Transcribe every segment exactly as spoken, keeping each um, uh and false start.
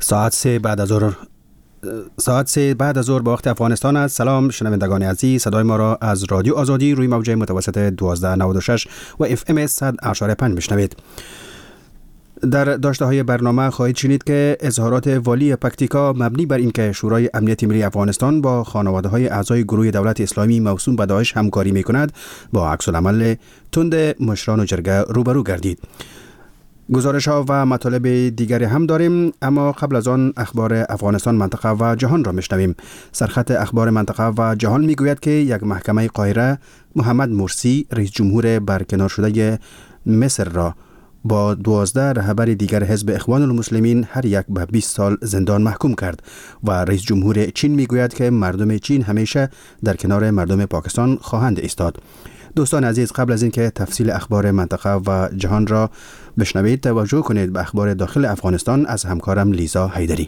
ساعت سه بعد از ظهر ساعت سه بعد از ظهر به وقت افغانستان است. سلام شنوندگان عزیز، صدای ما را از رادیو آزادی روی موج متوسط دوازده نود و شش و اف ام صد و پنج میشنوید. در داشته های برنامه خواهید شنید که اظهارات والی پکتیکا مبنی بر اینکه شورای امنیت ملی افغانستان با خانواده های اعضای گروه دولت اسلامی موسوم به داعش همکاری می کند با عکس العمل تند مشران و جرگه روبرو گردید. گزارش ها و مطالب دیگری هم داریم، اما قبل از آن اخبار افغانستان، منطقه و جهان را میشنویم. سرخط اخبار منطقه و جهان میگوید که یک محکمه قاهره محمد مرسی رئیس جمهور برکنار شده مصر را با دوازده رهبر دیگر حزب اخوان المسلمین هر یک به بیست سال زندان محکوم کرد و رئیس جمهور چین میگوید که مردم چین همیشه در کنار مردم پاکستان خواهند ایستاد. دوستان عزیز، قبل از اینکه تفصیل اخبار منطقه و جهان را بشنوید، توجه کنید به اخبار داخل افغانستان از همکارم لیزا حیدری.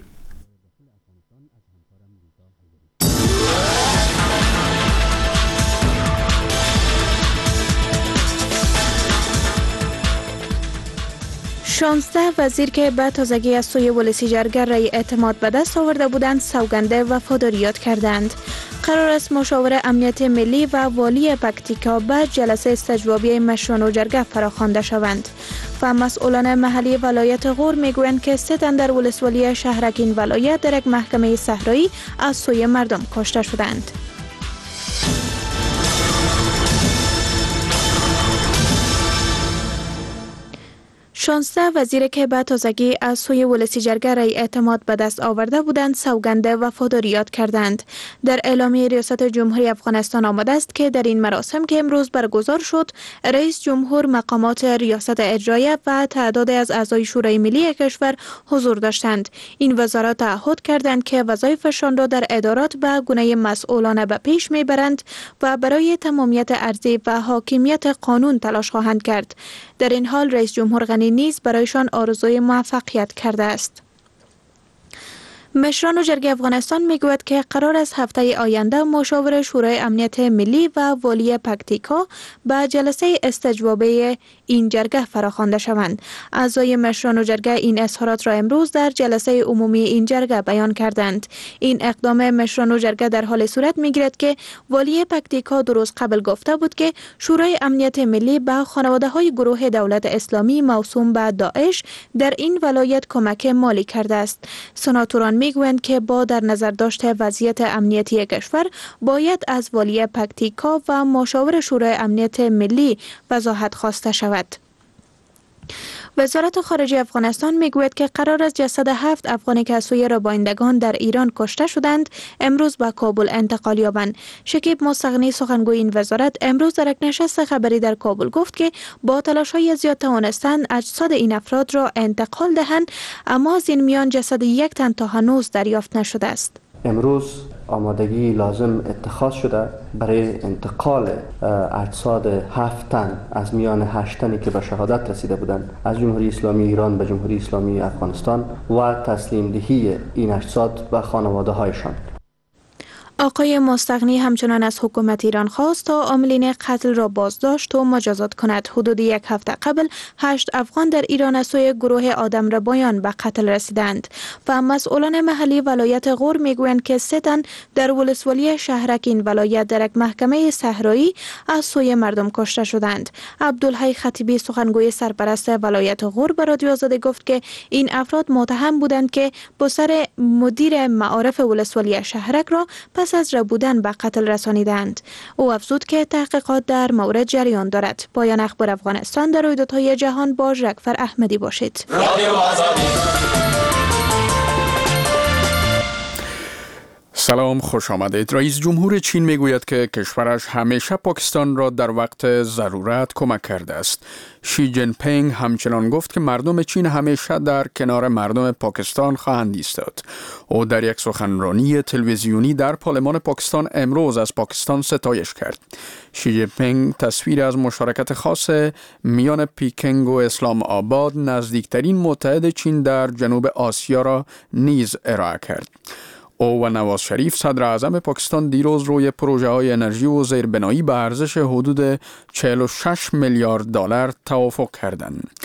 شانزده وزیر که به تازگی از سوی ولسی جرگه رای اعتماد به دست آورده بودند سوگند وفاداری یاد کردند. قرار است مشاور امنیت ملی و والی پکتیکا به جلسه استجوابی مشران و جرگه فراخوانده شوند و مسئولان محلی ولایت غور میگویند که سه تن در ولسوالی شهرک این ولایت در یک محکمه صحرایی از سوی مردم کشته شدند. شانزده وزیر که به تازگی از سوی ولسی جرگه رای اعتماد به دست آورده بودند سوگند وفاداری یاد کردند. در اعلامیه ریاست جمهوری افغانستان آمده است که در این مراسم که امروز برگزار شد، رئیس جمهور، مقامات ریاست اجرایه و تعدادی از اعضای شورای ملی کشور حضور داشتند. این وزارات تعهد کردند که وظایفشان را در ادارات به گونه مسئولانه به پیش میبرند و برای تمامیت ارضی و حاکمیت قانون تلاش خواهند کرد. در این حال رئیس جمهور غنی نیز برایشان آرزوی موفقیت کرده است. مشران و جرگه افغانستان میگوید که قرار است هفته آینده مشاور شورای امنیت ملی و والی پکتیکا به جلسه استجوابی این جرگه فراخوانده شوند. اعضای مشران و جرگه این اظهارات را امروز در جلسه عمومی این جرگه بیان کردند. این اقدام مشران و جرگه در حال صورت میگیرد که والی پکتیکا دو روز قبل گفته بود که شورای امنیت ملی به خانواده های گروه دولت اسلامی موسوم به داعش در این ولایت کمک مالی کرده است. سناتوران میگویند که با در نظر داشت وضعیت امنیتی کشور باید از والی پکتیکا و مشاور شورای امنیت ملی وضاحت خواسته شود. وزارت خارجه افغانستان میگوید که قرار است جسد هفت افغانی که از سوی ربایندگان در ایران کشته شدند امروز به کابل انتقال یابند. شکیب مستغنی سخنگوی این وزارت امروز در یک نشست خبری در کابل گفت که با تلاش‌های زیاد توانستند اجساد این افراد را انتقال دهند، اما از این میان جسد یک تن تا هنوز دریافت نشده است. امروز آمادگی لازم اتخاذ شده برای انتقال اجساد هفت تن از میان هشت تنی که به شهادت رسیده بودند از جمهوری اسلامی ایران به جمهوری اسلامی افغانستان و تسلیم دهی این اجساد به خانواده هایشان. آقای مستغنی همچنان از حکومت ایران خواست تا عاملین قتل را بازداشت و مجازات کند. حدود یک هفته قبل هشت افغان در ایران از سوی گروه آدمربایان به قتل رسیدند و مسئولان محلی ولایت غور میگویند که سه تن در ولسوالی شهرک این ولایت در یک محکمه صحرایی از سوی مردم کشته شدند. عبدالحی خطیبی سخنگوی سرپرست ولایت غور به رادیو آزادی گفت که این افراد متهم بودند که با سر مدیر معارف ولسوالی شهرک را پس از ربودن به قتل رسانیدند. او افزود که تحقیقات در مورد جریان دارد. پایان اخبار افغانستان در رویدادهای جهان با ژکفر احمدی باشید. سلام، خوش آمدید. رئیس جمهور چین میگوید که کشورش همیشه پاکستان را در وقت ضرورت کمک کرده است. شی جین پینگ همچنان گفت که مردم چین همیشه در کنار مردم پاکستان خواهند ایستاد. او در یک سخنرانی تلویزیونی در پارلمان پاکستان امروز از پاکستان ستایش کرد. شی جین پینگ تصویر از مشارکت خاص میان پیکنگ و اسلام آباد، نزدیکترین متحد چین در جنوب آسیا، را نیز ارائه کرد. او و نواز شریف صدر اعظم پاکستان دیروز روی پروژه های انرژی و زیربنایی به ارزش حدود چهل و شش میلیارد دلار توافق کردند.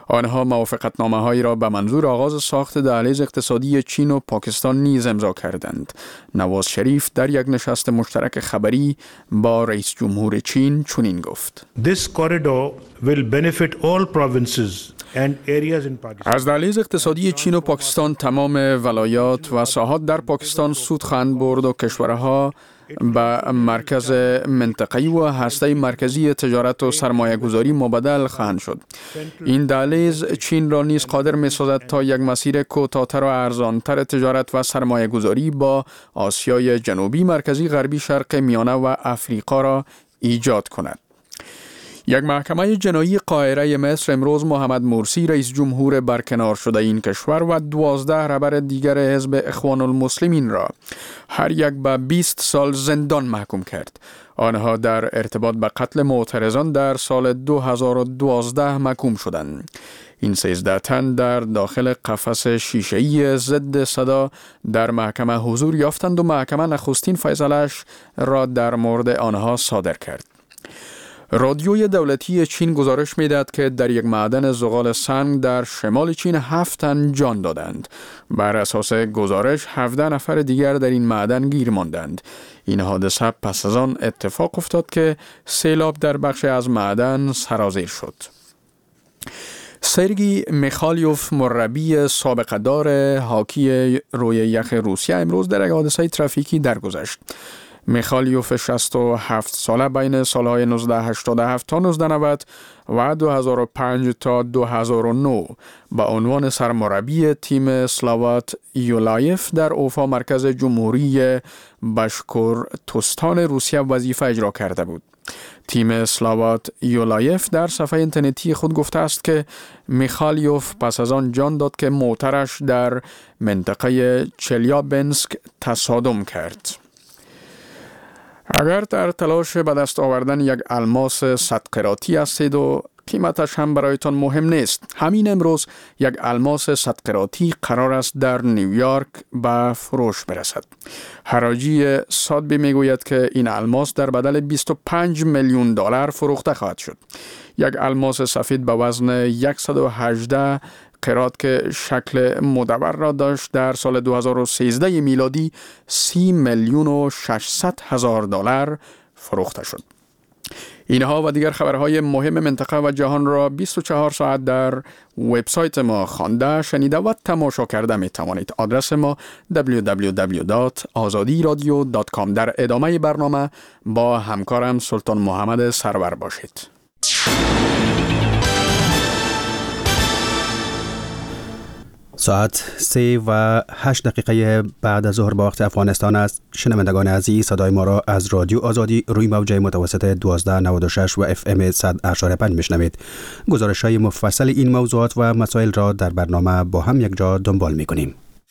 آنها موافقتنامه هایی را به منظور آغاز ساخت دهلیز اقتصادی چین و پاکستان نیز امضا کردند. نواز شریف در یک نشست مشترک خبری با رئیس جمهور چین چنین گفت: This corridor will benefit all provinces and areas in Pakistan. از دهلیز اقتصادی چین و پاکستان تمام ولایات و ساحات در پاکستان سود خواهند برد و کشورها به مرکز منطقه‌ای و هسته مرکزی تجارت و سرمایه گذاری مبادل خواهند شد. این دهلیز چین را نیز قادر می سازد تا یک مسیر کوتاه‌تر و ارزان‌تر تجارت و سرمایه گذاری با آسیای جنوبی، مرکزی، غربی، شرق میانه و افریقا را ایجاد کند. یک محکمه جنایی قاهره مصر امروز محمد مرسی رئیس جمهور برکنار شده این کشور و دوازده رهبر دیگر حزب اخوان المسلمین را هر یک به بیست سال زندان محکوم کرد. آنها در ارتباط به قتل معترضان در سال دو هزار و دوازده محکوم شدند. این سیزده تن در داخل قفس شیشه‌ای ضد صدا در محکمه حضور یافتند و محکمه نخستین فیصله‌اش را در مورد آنها صادر کرد. رادیوی دولتی چین گزارش می‌دهد که در یک معدن زغال سنگ در شمال چین هفت تن جان دادند. بر اساس گزارش هفده نفر دیگر در این معدن گیر ماندند. این حادثه پس از آن اتفاق افتاد که سیلاب در بخش از معدن سرازیر شد. سرگی میخالیوف مربی سابقه دار هاکی روی یخ روسیه امروز در یک حادثه ترافیکی درگذشت. میخالیوف شصت و هفت ساله بین سالهای نوزده هشتاد و هفت تا نوزده نود و دو هزار و پنج تا دو هزار و نه با عنوان سرمربی تیم سلاوات یولایف در اوفا مرکز جمهوری باشکورتوستان روسیه وظیفه اجرا کرده بود. تیم سلاوات یولایف در صفحه اینترنتی خود گفته است که میخالیوف پس از آن جان داد که موترش در منطقه چلیابنسک تصادم کرد. اگر در تلاش به دست آوردن یک الماس صد قراطی هستید و قیمتش هم برایتان مهم نیست، همین امروز یک الماس صد قراطی قرار است در نیویورک به فروش برسد. حراجی سادبی میگوید که این الماس در بدل بیست و پنج میلیون دلار فروخته خواهد شد. یک الماس سفید به وزن صد و هجده قرات که شکل مدور را داشت در سال دو هزار و سیزده میلادی سی میلیون و ششصد هزار دلار فروخته شد. اینها و دیگر خبرهای مهم منطقه و جهان را بیست و چهار ساعت در وبسایت ما خوانده، شنیده و تماشا کرده می توانید. آدرس ما دبلیو دبلیو دبلیو دات آزادی رادیو دات کام. در ادامه برنامه با همکارم سلطان محمد سرور باشید. ساعت سه و هشت دقیقه بعد از ظهر با وقت افغانستان است. شنوندگان عزیز، صدای ما را از رادیو آزادی روی موج متوسط دوازده نود و شش و اف ام صد و پنج میشنوید. گزارش های مفصل این موضوعات و مسائل را در برنامه با هم یک جا دنبال می کنیم.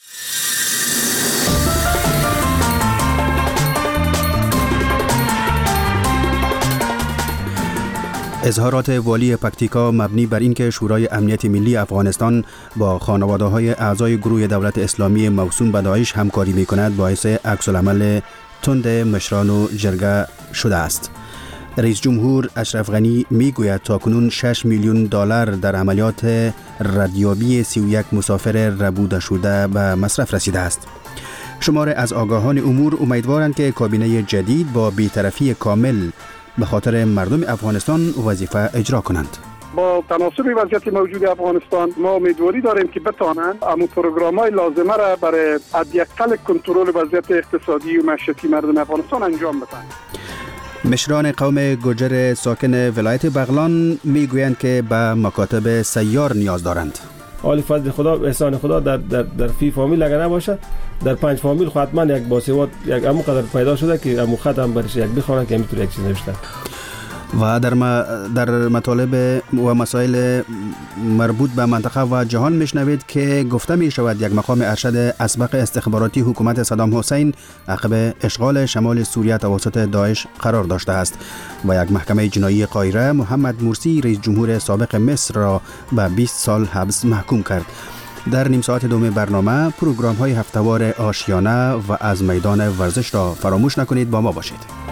اظهارات والی پکتیکا مبنی بر اینکه شورای امنیت ملی افغانستان با خانواده‌های اعضای گروه دولت اسلامی موسوم به داعش همکاری می‌کند باعث عکس‌العمل تند مشران و جرگه شده است. رئیس جمهور اشرف غنی میگوید تاکنون شش میلیون دلار در عملیات ردیابی سی و یک مسافر ربوده شده به مصرف رسیده است. شمار از آگاهان امور امیدوارند که کابینه جدید با بی‌طرفی کامل به خاطر مردم افغانستان وظیفه اجرا کنند. با تناسب وضعیت موجود افغانستان ما امیدواری داریم که بتوانند امو پروگرام‌های لازمه را برای حداقل کنترل وضعیت اقتصادی و معیشتی مردم افغانستان انجام بدهند. مشران قوم گوجر ساکن ولایت بغلان میگویند که به مکاتب سیار نیاز دارند. عالی فضل خدا، احسان خدا در در در فی فامیل اگر نباشه، در پنج فامیل حتما یک باسواد یک امو قدر پیدا شده که امو خط هم برش یک بخونه که میتونه یک چیز نوشته. و در م... در مطالب و مسائل مربوط به منطقه و جهان میشنوید که گفته می شود یک مقام ارشد اسبق استخباراتی حکومت صدام حسین عقب اشغال شمال سوریه توسط داعش قرار داشته است و یک محکمه جنایی قاهره محمد مرسی رئیس جمهور سابق مصر را به بیست سال حبس محکوم کرد. در نیم ساعت دوم برنامه پروگرام های هفته‌وار آشیانه و از میدان ورزش را فراموش نکنید. با ما باشید.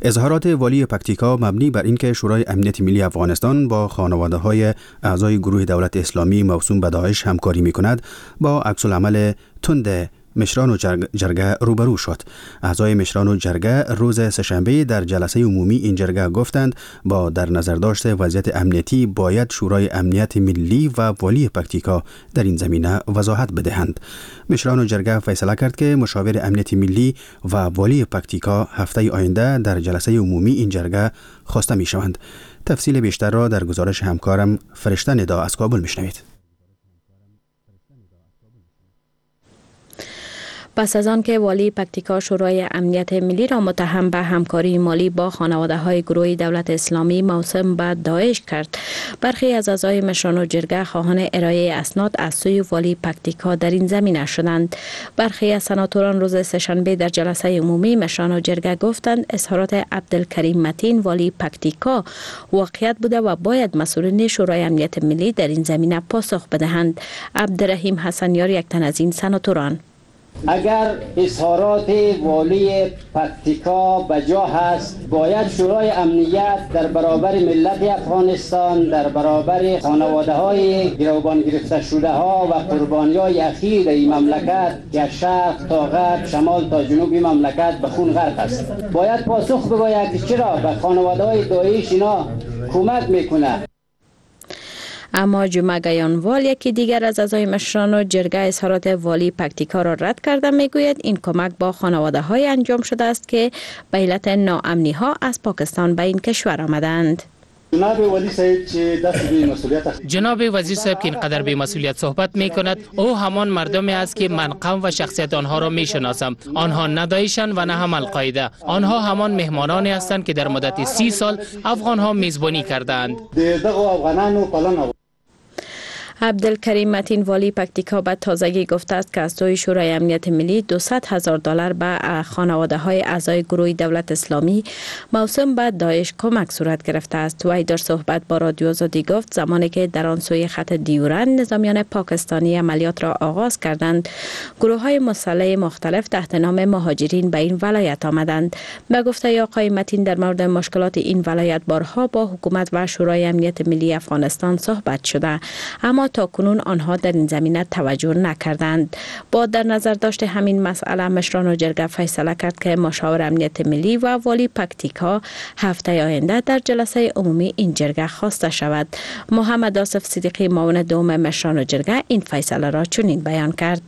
اظهارات والی پکتیکا مبنی بر اینکه شورای امنیت ملی افغانستان با خانواده‌های اعضای گروه دولت اسلامی موسوم به داعش همکاری می‌کند با عکس‌العمل تند مشران و جرگه روبرو شد. اعضای مشران و جرگه روز سه‌شنبه در جلسه عمومی این جرگه گفتند با در نظر داشت وضعیت امنیتی باید شورای امنیت ملی و والی پکتیکا در این زمینه وضاحت بدهند. مشران و جرگه فیصله کرد که مشاور امنیت ملی و والی پکتیکا هفته آینده در جلسه عمومی این جرگه خواسته می شوند. تفصیل بیشتر را در گزارش همکارم فرشته ندا از کابل میشنوید. پس از آن که والی پکتیکا شورای امنیت ملی را متهم به همکاری مالی با خانواده های گروه دولت اسلامی موسوم به داعش کرد، برخی از اعضای مشران و جرگه خواهان ارائه اسناد از سوی والی پکتیکا در این زمینه شدند. برخی از سناتوران روز سه‌شنبه در جلسه عمومی مشران و جرگه گفتند اظهارات عبدالکریم متین والی پکتیکا واقعیت بوده و باید مسئولین شورای امنیت ملی در این زمینه پاسخ بدهند. عبدالرحیم حسنیار یک تن از این سناتوران: اگر اظهارات والی پکتیکا بجا هست، باید شورای امنیت در برابر ملت افغانستان، در برابر خانواده های گروگان گرفته شده ها و قربانی های اخیر این مملکت که شرق تا غرب، شمال تا جنوب مملکت به خون غرق است، باید پاسخ بگوید که چرا به خانواده های داعش اینا کمک میکنه. اما جمعه گیانوال، یکی دیگر از اعضای مشران و جرگه، اظهارات والی پکتیکا را رد کرده میگوید این کمک با خانواده های انجام شده است که به علت ناامنی ها از پاکستان به این کشور آمدند. جناب وزیر صاحب که دست به مسئولیت است. جناب وزیر صاحب که اینقدر به مسئولیت صحبت می کند، او همان مردمی است که من قوم و شخصیت آنها را می شناسم. آنها نه داعشند و نه هم القاعده. آنها همان مهمانانی هستند که در مدت سی سال افغان ها میزبانی کردند. عبدالکریم متین والی پکتیکا به تازگی گفته است که از سوی شورای امنیت ملی دویست هزار دلار به خانواده های اعضای گروه دولت اسلامی موسوم به داعش کمک صورت گرفته است. وی در صحبت با رادیو آزادی گفت زمانی که در آن سوی خط دیورند نظامیان پاکستانی عملیات را آغاز کردند، گروه های مسلح مختلف تحت نام مهاجرین به این ولایت آمدند. به گفته آقای متین در مورد مشکلات این ولایت بارها با حکومت و شورای امنیت ملی افغانستان صحبت شده، اما تا کنون آنها در این زمینه توجه نکردند. با در نظر داشت همین مسئله، مشران و جرگه فیصله کرد که مشاور امنیت ملی و والی پکتیکا هفته آینده در جلسه عمومی این جرگه خواسته شود. محمد آصف صدیقی، معاون دوم مشران و جرگه، این فیصله را چنین بیان کرد: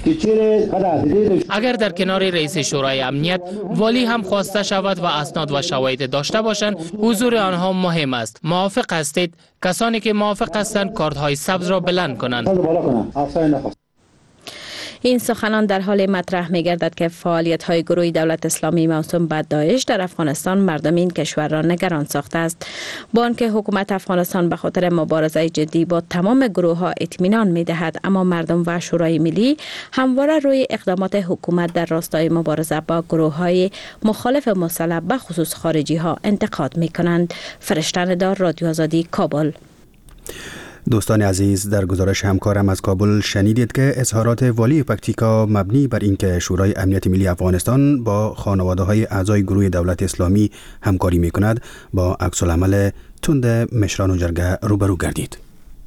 اگر در کنار رئیس شورای امنیت والی هم خواسته شود و اسناد و شواهد داشته باشند، حضور آنها مهم است. موافق هستید؟ کسانی که موافق هستند کارت‌های سبز را بلند کنند. این سخنان در حال مطرح می گردد که فعالیت های گروه دولت اسلامی موسوم به داعش در افغانستان مردم این کشور را نگران ساخته است. با آنکه حکومت افغانستان به خاطر مبارزه جدی با تمام گروه ها اطمینان می دهد، اما مردم و شورای ملی همواره روی اقدامات حکومت در راستای مبارزه با گروه های مخالف مسلح به خصوص خارجی ها انتقاد می کنند. فرشته ندا، رادیو آزادی، کابل. دوستان عزیز، در گزارش همکارم از کابل شنیدید که اظهارات والی پکتیکا مبنی بر اینکه شورای امنیت ملی افغانستان با خانواده‌های اعضای گروه دولت اسلامی همکاری می‌کند با عکس‌العمل تند مشران و جرگه روبرو گردید.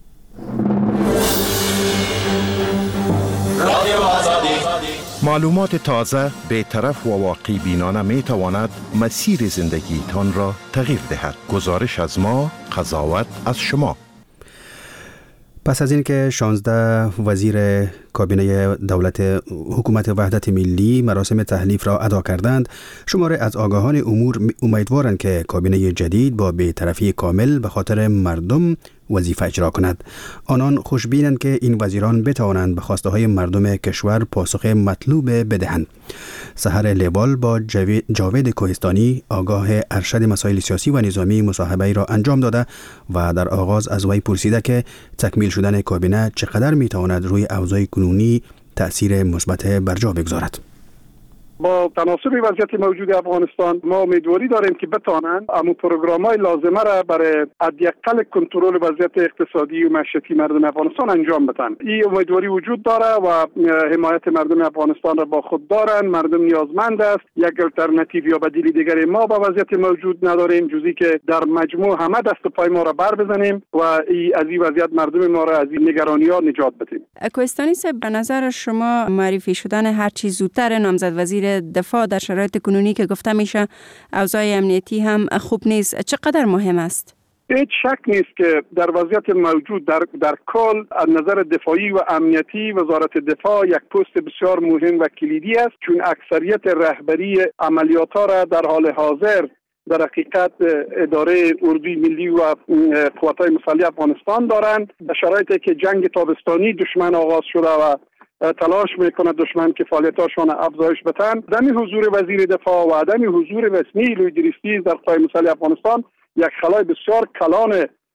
معلومات تازه، بی‌طرف و واقعی بینانه می تواند مسیر زندگی تان را تغییر دهد. گزارش از ما، قضاوت از شما. پس از اینکه شانزده وزیر کابینه دولت حکومت وحدت ملی مراسم تحلیف را ادا کردند، شماره از آگاهان امور امیدوارند که کابینه جدید با بی‌طرفی کامل به خاطر مردم وظیفه اجرا کند. آنان خوشبینند که این وزیران بتوانند به خواسته های مردم کشور پاسخ مطلوب بدهند. سحر لیوال با جاوید کوهستانی، آگاه ارشد مسائل سیاسی و نظامی، مصاحبه را انجام داده و در آغاز از وی پرسیده که تکمیل شدن کابینه چقدر میتواند روی اوضاع کنونی تأثیر مثبت بر جا بگذارد. با تناسب وضعیت موجود افغانستان ما امیدواری داریم که بتانند اما پروگرام‌های لازمه را برای حداقل کنترل وضعیت اقتصادی و معیشتی مردم افغانستان انجام بدن. این امیدواری وجود داره و حمایت مردم افغانستان را با خود دارند. مردم نیازمند است. یک الटरनेटिव یا بدیل دیگری ما با وضعیت موجود نداریم جزی که در مجموع همه دست و پای ما را بر بزنیم و ای از این وضعیت مردم ما را از این نگرانی‌ها نجات بدیم. کوهستانی صاحب، به نظر شما معرفی شدن هر چیز زودتر نامزد وزیر دفاع در شرایط کنونی که گفته میشه اوضاع امنیتی هم خوب نیست چقدر مهم است؟ هیچ شک نیست که در وضعیت موجود در در کل از نظر دفاعی و امنیتی وزارت دفاع یک پست بسیار مهم و کلیدی است، چون اکثریت رهبری عملیات ها را در حال حاضر در حقیقت اداره اردوی ملی و قوات‌های مسلح افغانستان دارند. در شرایطی که جنگ تابستانی دشمن آغاز شده و تلاش میکنه دشمن که فعالیتاشان افزایش بدن، عدم حضور وزیر دفاع و عدم حضور رسمی لوی دریستی در قوای مسلح افغانستان یک خلای بسیار کلان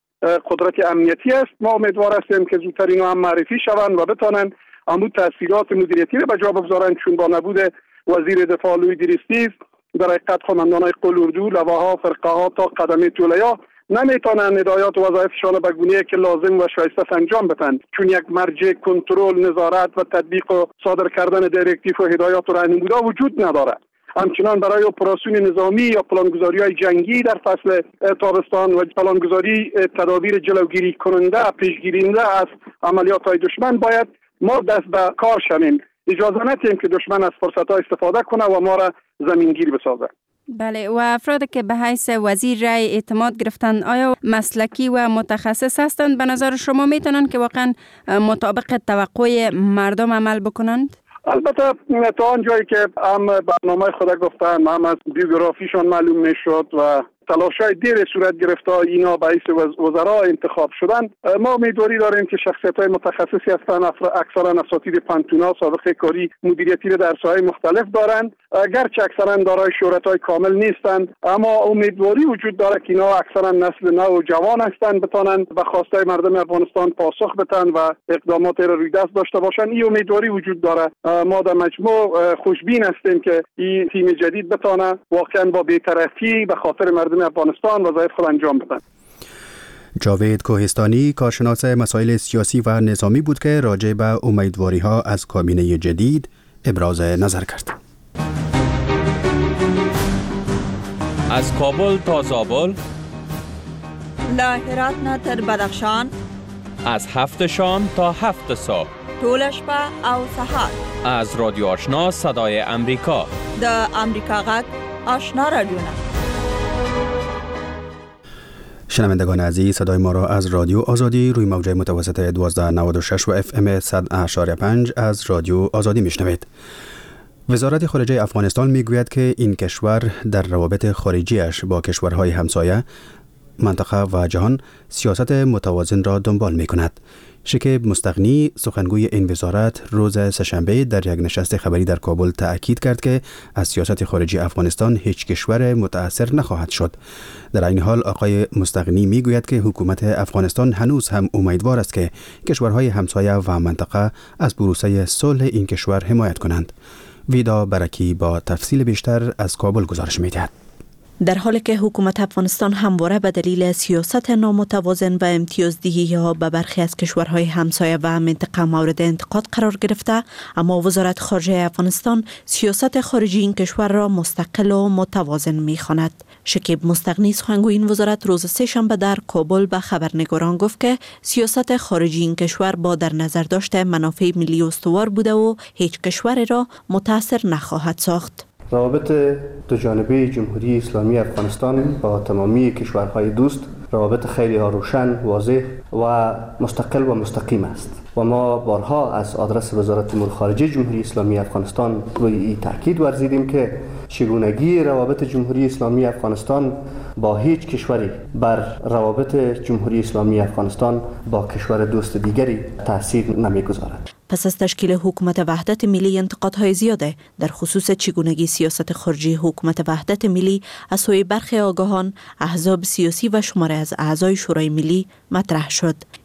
قدرت امنیتی است. ما امیدوار هستیم که زودتر اینا هم معرفی شوند و بتانند اما تاثیرات مدیریتی را به جا بگذارند، چون با نبود وزیر دفاع لوی دریستی در حقیقت قماندانای قل اردو، لواها، فرقه ها تا قدمه طولیا نمیتونن هدایات و وظایفشان به گونه‌ای که لازم و شایسته انجام بدن، چون یک مرجع کنترل، نظارت و تطبیق و صادر کردن دایرکتیو و هدایات و راهنمودی وجود نداره. همچنان برای اپراسیون نظامی یا پلانگذاری‌های جنگی در فصل تابستان و پلانگذاری تدابیر جلوگیری کننده پیشگیرنده از عملیات‌های دشمن باید ما دست به کار شویم. اجازه ندیم که دشمن از فرصت‌ها استفاده کنه و ما را زمینگیر بسازه. بله، و افرادی که به حیث وزیر رای اعتماد گرفتن آیا مسلکی و متخصص هستند؟ به نظر شما میتونن که واقعا مطابق توقع مردم عمل بکنند؟ البته تا آنجایی که هم برنامه خود گفتن هم از بیوگرافیشان معلوم میشد و تلاشای دیر صورت گرفته اینا به حیث وزرا انتخاب شدن، ما امیدواری داریم که شخصیت‌های متخصصی هستند. اکثرا اساتید پانتونا سابقه کاری مدیریتی را در ساحه‌های مختلف دارند، گرچه اکثرا دارای شهرت‌های کامل نیستند، اما امیدواری وجود داره که اینا اکثرا نسل نو و جوان هستند، بتانند به خواستهای مردم افغانستان پاسخ بدن و اقدامات را روی دست داشته باشند. این امیدواری وجود داره. ما در مجموع خوشبین هستیم که این تیم جدید بتونه واقعا با بی‌طرفی به خاطر مردم افغانستان وظایف خود انجام بدن. جاوید کوهستانی کارشناس مسائل سیاسی و نظامی بود که راجع به امیدواری ها از کابینه جدید ابراز نظر کرد. از کابل تا زابل، له هرات نه تر بدخشان، از هفت شام تا هفت صبح، ټول شپه او سهار، از رادیو آشنا صدای امریکا، د امریکا غږ آشنا رادیو. شنوندگان عزیز، صدای ما را از رادیو آزادی روی موج متوسط دوازده نود و شش و اف ام صد اشاری پنج از رادیو آزادی میشنوید. وزارت خارجه افغانستان میگوید که این کشور در روابط خارجیش با کشورهای همسایه، منطقه و جهان سیاست متوازن را دنبال می کند. شکیب مستغنی سخنگوی این وزارت روز سه‌شنبه در یک نشست خبری در کابل تأکید کرد که از سیاست خارجی افغانستان هیچ کشور متأثر نخواهد شد. در این حال آقای مستغنی میگوید که حکومت افغانستان هنوز هم امیدوار است که کشورهای همسایه و منطقه از پروسه صلح این کشور حمایت کنند. ویدا برکی با تفصیل بیشتر از کابل گزارش می‌دهد. در حالی که حکومت افغانستان همواره به دلیل سیاست نامتوازن و امتیازدهی‌ها به برخی از کشورهای همسایه و منطقه مورد انتقاد قرار گرفته، اما وزارت خارجه افغانستان سیاست خارجی این کشور را مستقل و متوازن می‌خواند. شکیب مستغنی سخنگوی این وزارت روز سه‌شنبه در کابل به خبرنگاران گفت که سیاست خارجی این کشور با در نظر داشته منافع ملی استوار بوده و هیچ کشور را متأثر نخواهد ساخت. روابط دو جانبه جمهوری اسلامی افغانستان با تمامی کشورهای دوست روابط خیلی روشن، واضح و مستقل و مستقیم است و ما بارها از آدرس وزارت امور خارجه جمهوری اسلامی افغانستان روی این تاکید ورزیدیم که چگونگی روابط جمهوری اسلامی افغانستان با هیچ کشوری بر روابط جمهوری اسلامی افغانستان با کشور دوست دیگری تاثیر نمیگذارد. پس از تشکیل حکومت وحدت ملی انتقادهای زیاده در خصوص چگونگی سیاست خارجی حکومت وحدت ملی از سوی برخی آگاهان، احزاب سیاسی و شماره از اعضای شورای ملی مطرح شد.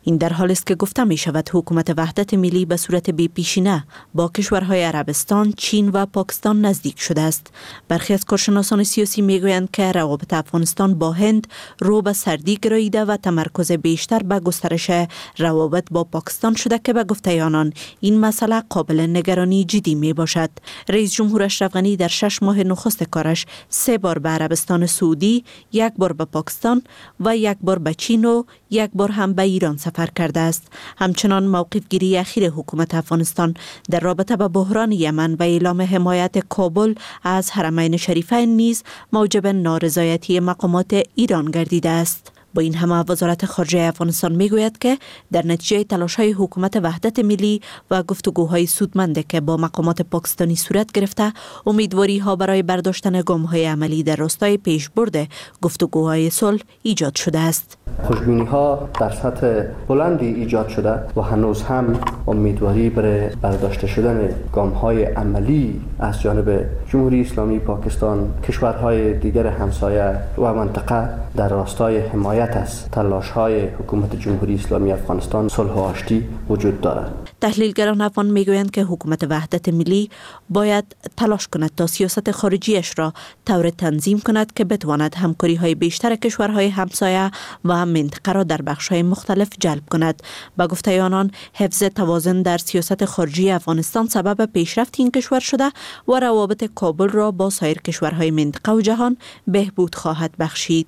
این در حالی است که گفته می شود حکومت وحدت ملی به صورت بی پیشینه با کشورهای عربستان، چین و پاکستان نزدیک شده است. برخی از کارشناسان سیاسی می گویند که روابط افغانستان با هند رو به سردی گراییده و تمرکز بیشتر به گسترش روابط با پاکستان شده که به گفته آنان این مسئله قابل نگرانی جدی می باشد. رئیس جمهور اشرف غنی در شش ماه نخست کارش سه بار به عربستان سعودی، یک بار به پاکستان و یک بار به چین و یک بار هم به ایران سفر کرده است. همچنان موقف گیری اخیر حکومت افغانستان در رابطه با بحران یمن و اعلام حمایت کابل از حرمین شریفین نیز موجب نارضایتی مقامات ایران گردیده است. با این همه وزارت خارجه افغانستان میگوید که در نتیجه تلاش‌های حکومت وحدت ملی و گفتگوهای سودمند که با مقامات پاکستانی صورت گرفته، امیدواری ها برای برداشتن گام‌های عملی در راستای پیشبرد گفتگوهای صلح ایجاد شده است. خوشبینی ها در سطح بلندی ایجاد شده و هنوز هم امیدواری برای برداشته شدن گام‌های عملی از جانب جمهوری اسلامی پاکستان، کشورهای دیگر همسایه و منطقه در راستای حمایت از تلاش‌های حکومت جمهوری اسلامی افغانستان صلح و آشتی وجود دارد. تحلیلگران افغان میگویند که حکومت وحدت ملی باید تلاش کند تا سیاست خارجیش را طور تنظیم کند که بتواند همکاری‌های بیشتر کشورهای همسایه و منطقه را در بخش‌های مختلف جلب کند. با گفته آنان حفظ توازن در سیاست خارجی افغانستان سبب پیشرفت این کشور شده و روابط کابل را با سایر کشورهای منطقه و جهان بهبود خواهد بخشید.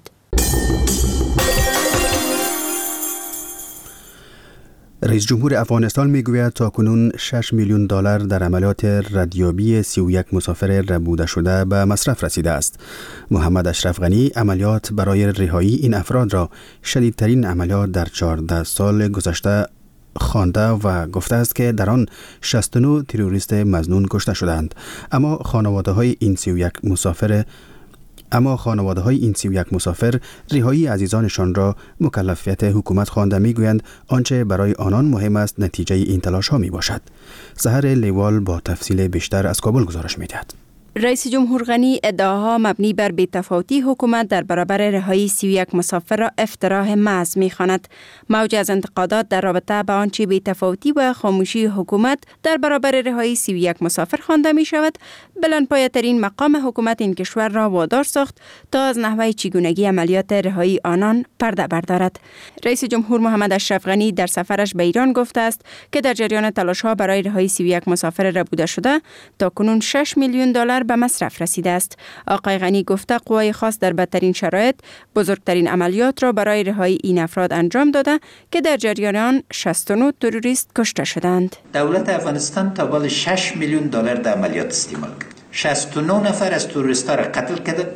رئیس جمهور افغانستان میگوید تاکنون شش میلیون دلار در عملیات ردیابی سی و یک مسافر ربوده شده به مصرف رسیده است. محمد اشرف غنی عملیات برای رهایی این افراد را شدیدترین عملیات در چهارده سال گذشته خوانده و گفته است که در آن شصت و نه تروریست مظنون کشته شدند. اما خانواده های این سی و یک مسافر اما خانواده های این سی و یک مسافر رهایی عزیزانشان را مکلفیت حکومت خوانده میگویند آنچه برای آنان مهم است نتیجه این تلاش ها می باشد. سحر لیوال با تفصیل بیشتر از کابل گزارش می دهد. رئیس جمهور غنی ادعاها مبنی بر بی‌تفاوتی حکومت در برابر رهایی سی و یک مسافر را افتراه محض می‌خواند. موج از انتقادات در رابطه با آنچه بی‌تفاوتی و خاموشی حکومت در برابر رهایی سی و یک مسافر خوانده می‌شود، بلندپایه‌ترین مقام حکومت این کشور را وادار ساخت تا از نحوه چگونگی عملیات رهایی آنان پرده بردارد. رئیس جمهور محمد اشرف غنی در سفرش به ایران گفته است که در جریان تلاش‌ها برای رهایی سی و یک مسافر ربوده شده تاکنون شش میلیون دلار به مصرف رسیده است. آقای غنی گفته قوای خاص در بدترین شرایط بزرگترین عملیات را برای رهایی این افراد انجام داده که در جریان آن شصت و نه تروریست کشته شدند. دولت افغانستان تا بال شش میلیون دلار در عملیات استعمال کرد. شصت و نه نفر از تروریست‌ها را قتل کرد.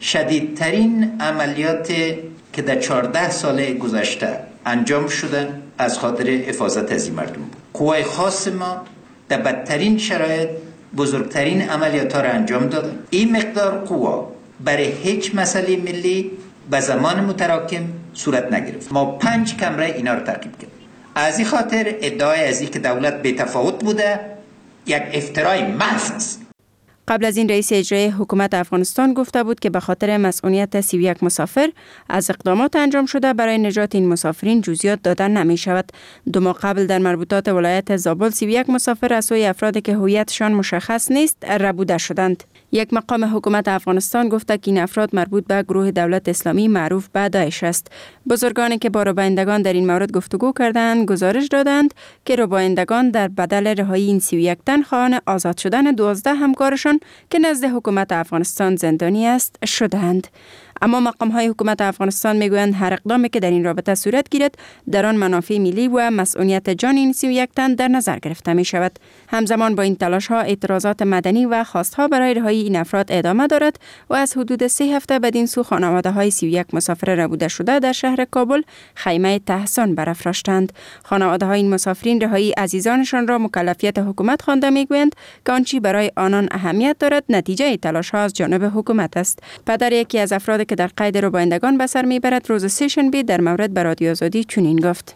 شدیدترین عملیات که در چهارده سال گذشته انجام شده از خاطر حفاظت از این مردم بود. قوای خاص ما در بدترین شرایط بزرگترین عملیات ها را انجام داد. این مقدار قوا برای هیچ مسئله ملی به زمان متراکم صورت نگرفت. ما پنج کمره اینا را تعقیب کردیم. از این خاطر ادعای از این که دولت بی‌تفاوت بوده یک افترای محض است. قبل از این رئیس اجرایی حکومت افغانستان گفته بود که به خاطر مسئولیت سی و یک مسافر از اقدامات انجام شده برای نجات این مسافرین جزئیات دادن نمی شود. دو ماه قبل در مربوطات ولایت زابل سی و یک مسافر از سوی افرادی که هویتشان مشخص نیست ربوده شدند. یک مقام حکومت افغانستان گفته که این افراد مربوط به گروه دولت اسلامی معروف به داعش است. بزرگانی که با ربایندگان در این مورد گفتگو کردند گزارش دادند که ربایندگان در بدل رهایی این سی و یک تن خواهان آزاد شدن دوازده همکارشان که نزد حکومت افغانستان زندانی است شدند. اما مقام‌های حکومت افغانستان میگویند هر اقدامی که در این رابطه صورت گیرد در آن منافع ملی و مسئولیت جان این سی و یک تن در نظر گرفته می شود. همزمان با این تلاش‌ها اعتراضات مدنی و خواستها برای رهایی این افراد ادامه دارد و از حدود سه هفته بدین سو خانواده‌های سی و یک مسافر ربوده شده در شهر کابل خیمه تحصن برافراشتند. خانواده‌های این مسافرین رهایی عزیزانشان را مکلفیت حکومت خوانده میگویند که آنچه برای آنان اهمیت دارد نتیجه تلاش‌ها از جانب حکومت است. پدر یکی از افراد که در قید ربایندگان به سر میبرد روز سه‌شنبه در مورد به رادیو آزادی چنین گفت: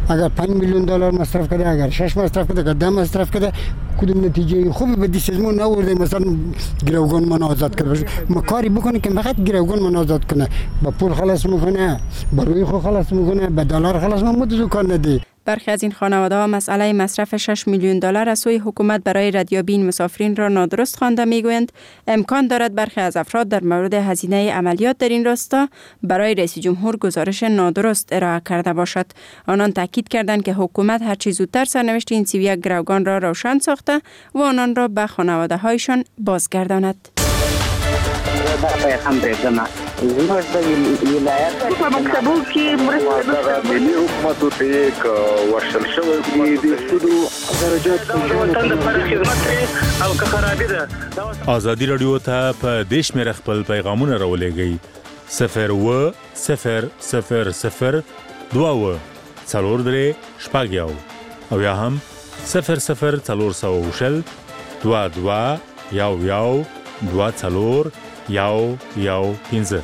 اگر پنج میلیون دلار مصرف کرده، اگر شش مصرف کرده، اگر ده مصرف کرده، کدوم نتیجه خوبی به دست ما نورده. مثلا گروگان من آزاد کرده، ما کاری بکنه که فقط گروگان من آزاد کنه، با پول خلاص میکنه، با روی خو خلاص میکنه، با دلار خلاص ممدو کار نده. برخی از این خانواده ها مسئله مصرف شش میلیون دلار از سوی حکومت برای ردیابی این مسافرین را نادرست خوانده. میگویند امکان دارد برخی از افراد در مورد هزینه عملیات در این راستا برای رئیس جمهور گزارش نادرست ارائه کرده باشد. آنان تاکید کردند که حکومت هر چه زودتر سرنوشت این سی و یک گروگان را روشن ساخته و آنان را به خانواده هایشان بازگرداند. زموږ د ولایت په مکتبو کې مرسته ملي حکومت ته یک ورشل شوی دی سودو درجات وطن لپاره خدمت او که خرابې ده. ازادي رادیو ته په دیش مې خپل پیغامونه راولېږئ صفر و صفر صفر صفر دوه و څلور درې شپږ یو او یا هم صفر صفر څلور سوه شل دوه دوه یو یو دوه څلور یاو یاو پینزه.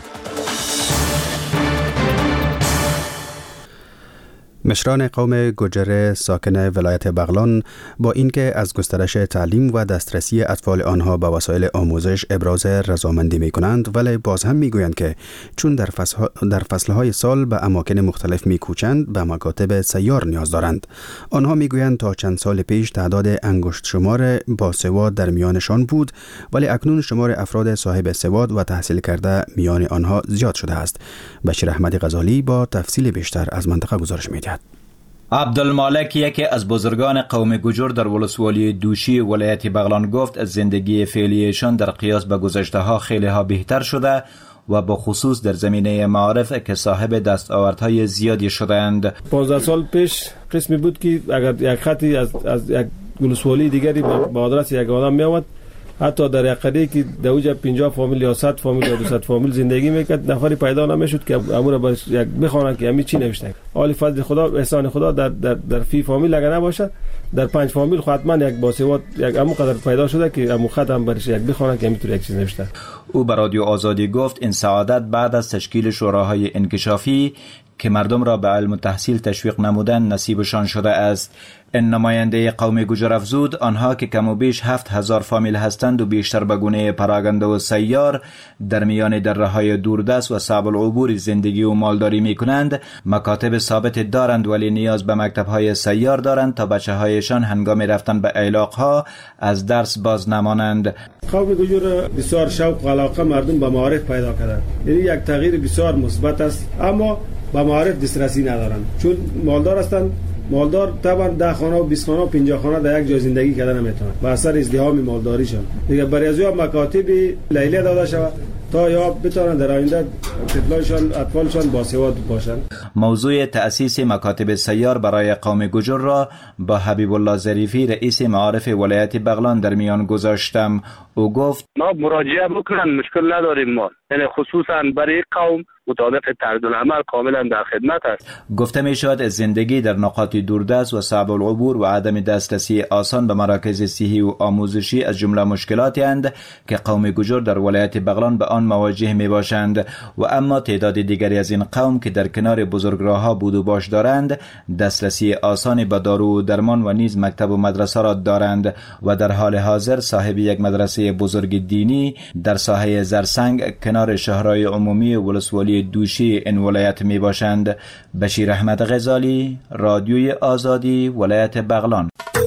مشران قوم گوجر ساکن ولایت بغلان با اینکه از گسترش تعلیم و دسترسی اطفال آنها به وسایل آموزش ابراز رضامندی می کنند، ولی باز هم می گویند که چون در فصل در فصلهای سال به اماکن مختلف می کوچند به مکاتب سیار نیاز دارند. آنها می گویند تا چند سال پیش تعداد انگشت شمار با سواد در میانشان بود، ولی اکنون شمار افراد صاحب سواد و تحصیل کرده میان آنها زیاد شده است. بشیر احمدی غزالی با تفصیل بیشتر از منطقه گزارش می دهد. عبدالمالک یکی از بزرگان قوم گوجر در ولسوالی دوشی ولایت بغلان گفت از زندگی فعلیشان در قیاس به گذشته ها خیلی ها بهتر شده و با خصوص در زمینه معارف که صاحب دستاوردهای زیادی شدند. پانزده سال پیش قسمی بود که اگر یک خطی از, از یک ولسوالی دیگری به آدرس یک آدم می آمد، حتی در یک قریه که دوجه پنجاه فامیل یا صد فامیل یا دویست فامیل زندگی میکرد، نفری پیدا نمیشد که امور باش یک بخوانند که همین چی نوشته. حالی فضل خدا احسان خدا در در در فی فامیل اگر نباشه، در پنج فامیل حتما یک باسواد یک امو قدر پیدا شده که امو خط هم برش یک بخوانند که همینطور یک چیز نوشته. او به رادیو آزادی گفت این سعادت بعد از تشکیل شوراهای انکشافی که مردم را به علم و تحصیل تشویق نمودن نصیبشان شده است. این نماینده قوم گوجر افزود آنها که کم و بیش هفت هزار فامیل هستند و بیشتر به گونه پراگنده و سیار در میان دره‌های دوردست و صعب العبور زندگی و مالداری می کنند، مکاتب ثابت دارند ولی نیاز به مکتب‌های سیار دارند تا بچه‌هایشان هنگام رفتن به ایلاق‌ها از درس باز نمانند. قوم گوجر بسیار شوق و علاقه مردم به معارف پیدا کردند. یعنی یک تغییر بسیار مثبت است، اما به معارف دسترسی ندارند چون مالدار هستند. مالدار طبعا ده خانه و بیست خانه و پنجاه خانه در یک جای زندگی کردن نمیتونن به اثر ازدحام مالداریشان. دیگه برای از اون مکاتب لیلی داده شود تا یا بتونن در آینده طفلانشان اطفالشان باسواد باشند. موضوع تأسیس مکاتب سیار برای قوم گوجر را با حبیب الله ظریفی رئیس معارف ولایت بغلان در میان گذاشتم. او گفت ما مراجعه بکنن مشکل نداریم، ما یعنی خصوصا برای قوم مطابق طرز العمل کاملا در خدمت است. گفته می شود زندگی در نقاط دوردست و صعب العبور و عدم دسترسی آسان به مراکز صحی و آموزشی از جمله مشکلاتی اند که قوم گوجر در ولایت بغلان به آن مواجه می باشند و اما تعداد دیگری از این قوم که در کنار بزرگراه‌ها بود و باش دارند دسترسی آسان به دارو و درمان و نیز مکتب و مدرسه را دارند و در حال حاضر صاحب یک مدرسه بزرگ دینی در ساحه زرسنگ کنار شهرهای عمومی ولسوالی دوشی این ولایت می باشند. بشیر احمد غزالی، رادیوی آزادی، ولایت بغلان.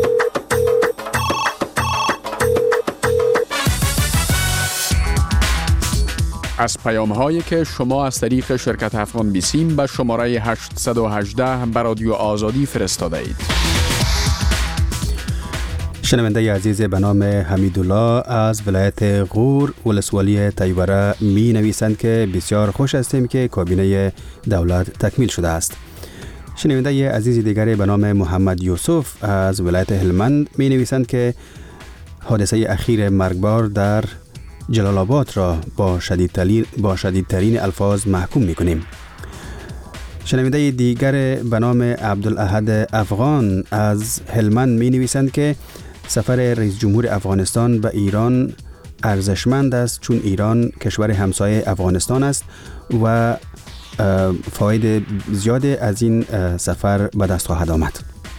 از پیام هایی که شما از طریق شرکت افغان بیسیم به شماره هشتصد و هجده به رادیو آزادی فرستاده اید. شنونده عزیز به نام حمیدالله از ولایت غور ولسوالی تیوره می نویسند که بسیار خوش هستیم که کابینه دولت تکمیل شده است. شنونده عزیز دیگری به نام محمد یوسف از ولایت هلمند می نویسند که حادثه اخیر مرگبار در جلال آباد را با شدیدترین با شدیدترین الفاظ محکوم می کنیم. شنونده دیگر به نام عبدالاحد افغان از هلمند می نویسند که سفر رئیس جمهور افغانستان به ایران ارزشمند است چون ایران کشور همسایه افغانستان است و فواید زیاد از این سفر به دست خواهد آمد.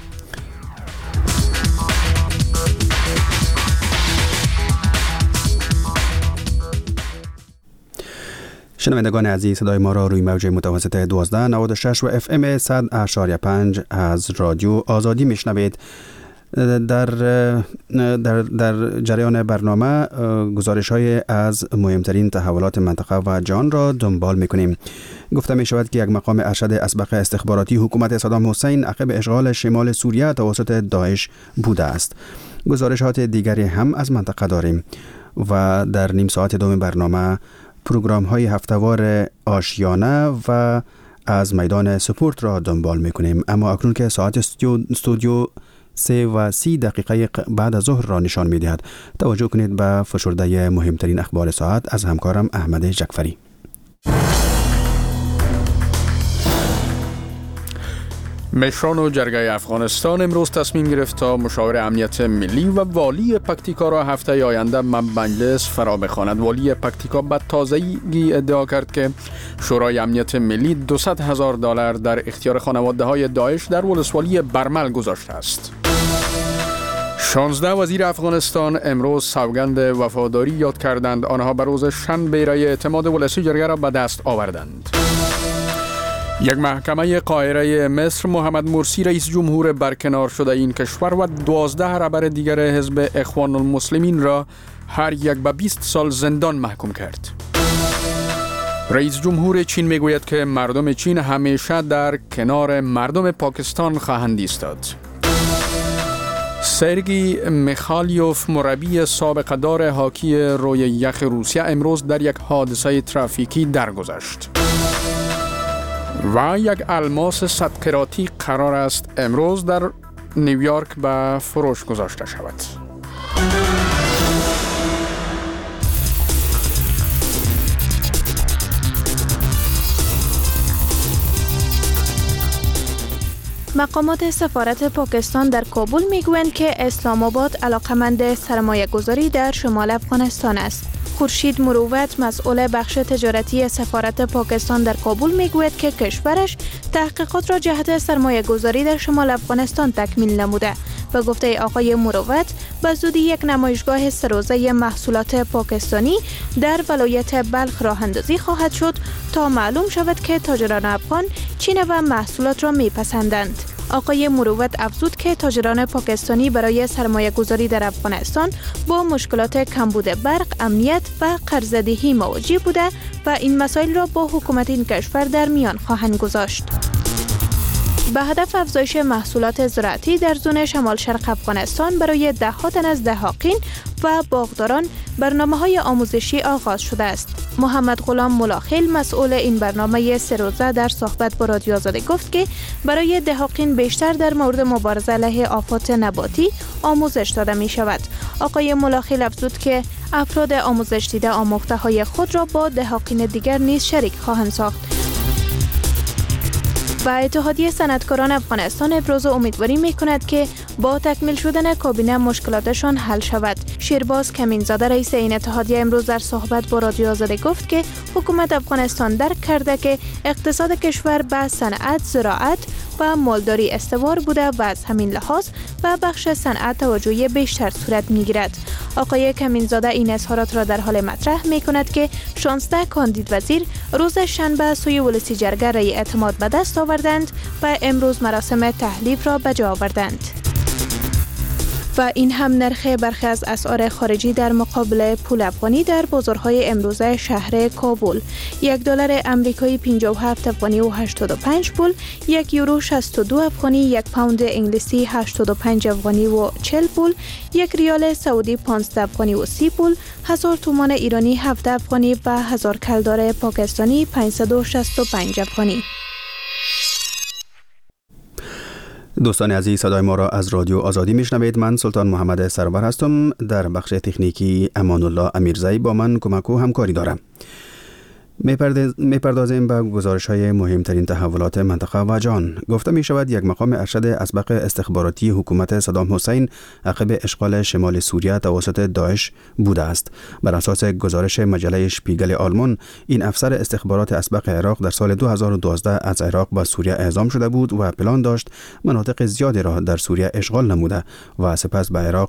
شنوندگان عزیز، صدای ما را روی موج متوسط دوازده نود و شش و اف ام صد اشاریه پنج از رادیو آزادی میشنوید. در در در جریان برنامه گزارش های از مهمترین تحولات منطقه و جهان را دنبال میکنیم. گفته می شود که یک مقام ارشد اسبق استخباراتی حکومت صدام حسین عقب اشغال شمال سوریه توسط داعش بوده است. گزارشات دیگری هم از منطقه داریم و در نیم ساعت دوم برنامه پروگرام های هفتهوار آشیانه و از میدان سپورت را دنبال میکنیم. اما اکنون که ساعت استودیو, استودیو سه و سی دقیقه بعد از ظهر را نشان میدهد، توجه کنید به فشرده مهمترین اخبار ساعت از همکارم احمد جعفری. مشران و جرگه افغانستان امروز تصمیم گرفت تا مشاور امنیت ملی و والی پکتیکا را هفته آینده مجلس فرا بخواند. والی پکتیکا به تازگی ادعا کرد که شورای امنیت ملی دویست هزار دلار در اختیار خانواده های داعش در ولسوالی برمل گذاشته است. شانزده وزیر افغانستان امروز سوگند وفاداری یاد کردند. آنها به روز شنبه رای اعتماد ولسی جرگه را به دست آوردند. یک محکمه قاهره مصر محمد مرسی رئیس جمهور برکنار شده این کشور و دوازده رهبر دیگر حزب اخوان المسلمین را هر یک به بیست سال زندان محکوم کرد. رئیس جمهور چین میگوید که مردم چین همیشه در کنار مردم پاکستان خواهند ایستاد. سرگی میخالیوف مربی سابق دار هاکی روی یخ روسیه امروز در یک حادثه ترافیکی درگذشت. و یک الماس صد قراطی قرار است امروز در نیویورک به فروش گذاشته شود. مقامات سفارت پاکستان در کابل میگویند که اسلام آباد علاقمند سرمایه گذاری در شمال افغانستان است. خورشید مروت مسئول بخش تجارتی سفارت پاکستان در کابل میگوید که کشورش تحقیقات را جهت سرمایه گذاری در شمال افغانستان تکمیل نموده. به گفته آقای مروت به زودی یک نمایشگاه سه روزه محصولات پاکستانی در ولایت بلخ راه اندازی خواهد شد تا معلوم شود که تاجران افغان چین و محصولات را میپسندند. آقای مروت افزود که تاجران پاکستانی برای سرمایه گذاری در افغانستان با مشکلات کمبود برق، امنیت و قرضه‌دهی مواجه بوده و این مسائل را با حکومت این کشور در میان خواهند گذاشت. به هدف افزایش محصولات زراعتی در زون شمال شرق افغانستان برای ده ها تن از دهاقین و باغداران برنامه‌های آموزشی آغاز شده است. محمد غلام ملاخیل مسئول این برنامه سه روزه در صحبت با رادیو آزادی گفت که برای دهاقین بیشتر در مورد مبارزه علیه آفات نباتی آموزش داده می شود. آقای ملاخیل افزود که افراد آموزش دیده آموخته های خود را با دهاقین دیگر نیز شریک خواهند ساخت. و اتحادیه صنعتکاران افغانستان ابراز امیدواری می کند که با تکمیل شدن کابینه مشکلاتشان حل شود. شیرباز کمینزاده رئیس این اتحادیه امروز در صحبت با رادیو آزادی گفت که حکومت افغانستان درک کرده که اقتصاد کشور به صنعت، زراعت و مالداری استوار بوده و از همین لحاظ و بخش صنعت توجه بیشتر صورت می گیرد. آقای کمینزاده این اظهارات را در حال مطرح می کند که شانزده کاندید وزیر روز شنبه سوی ولسی جرگه رای اعتماد به دست آوردند و امروز مراسم تحلیف را به جا آوردند. و این هم نرخ برخی از اسعار خارجی در مقابل پول افغانی در بازارهای امروزه شهر کابل. یک دلار امریکایی پنجاه و هفت افغانی و هشتاد و پنج پول، یک یورو شصت و دو افغانی، یک پوند انگلیسی هشتاد و پنج افغانی و چهل پول، یک ریال سعودی پانزده افغانی و سی پول، هزار تومان ایرانی هفده افغانی و هزار کلدار پاکستانی پانصد و شصت و پنج افغانی. دوستان عزیز، صدای ما را از رادیو آزادی میشنوید. من سلطان محمد سرور هستم. در بخش تکنیکی امان الله امیرزایی با من کمک و همکاری دارم. میپردازیم به گزارش های مهمترین تحولات منطقه و جهان. گفته می شود یک مقام ارشد اسبق استخباراتی حکومت صدام حسین عقب اشغال شمال سوریه توسط داعش بوده است. بر اساس گزارش مجله شپیگل آلمان، این افسر استخبارات اسبق عراق در سال دو هزار و دوازده از عراق به سوریه اعزام شده بود و پلان داشت مناطق زیادی را در سوریه اشغال نموده و سپس به عراق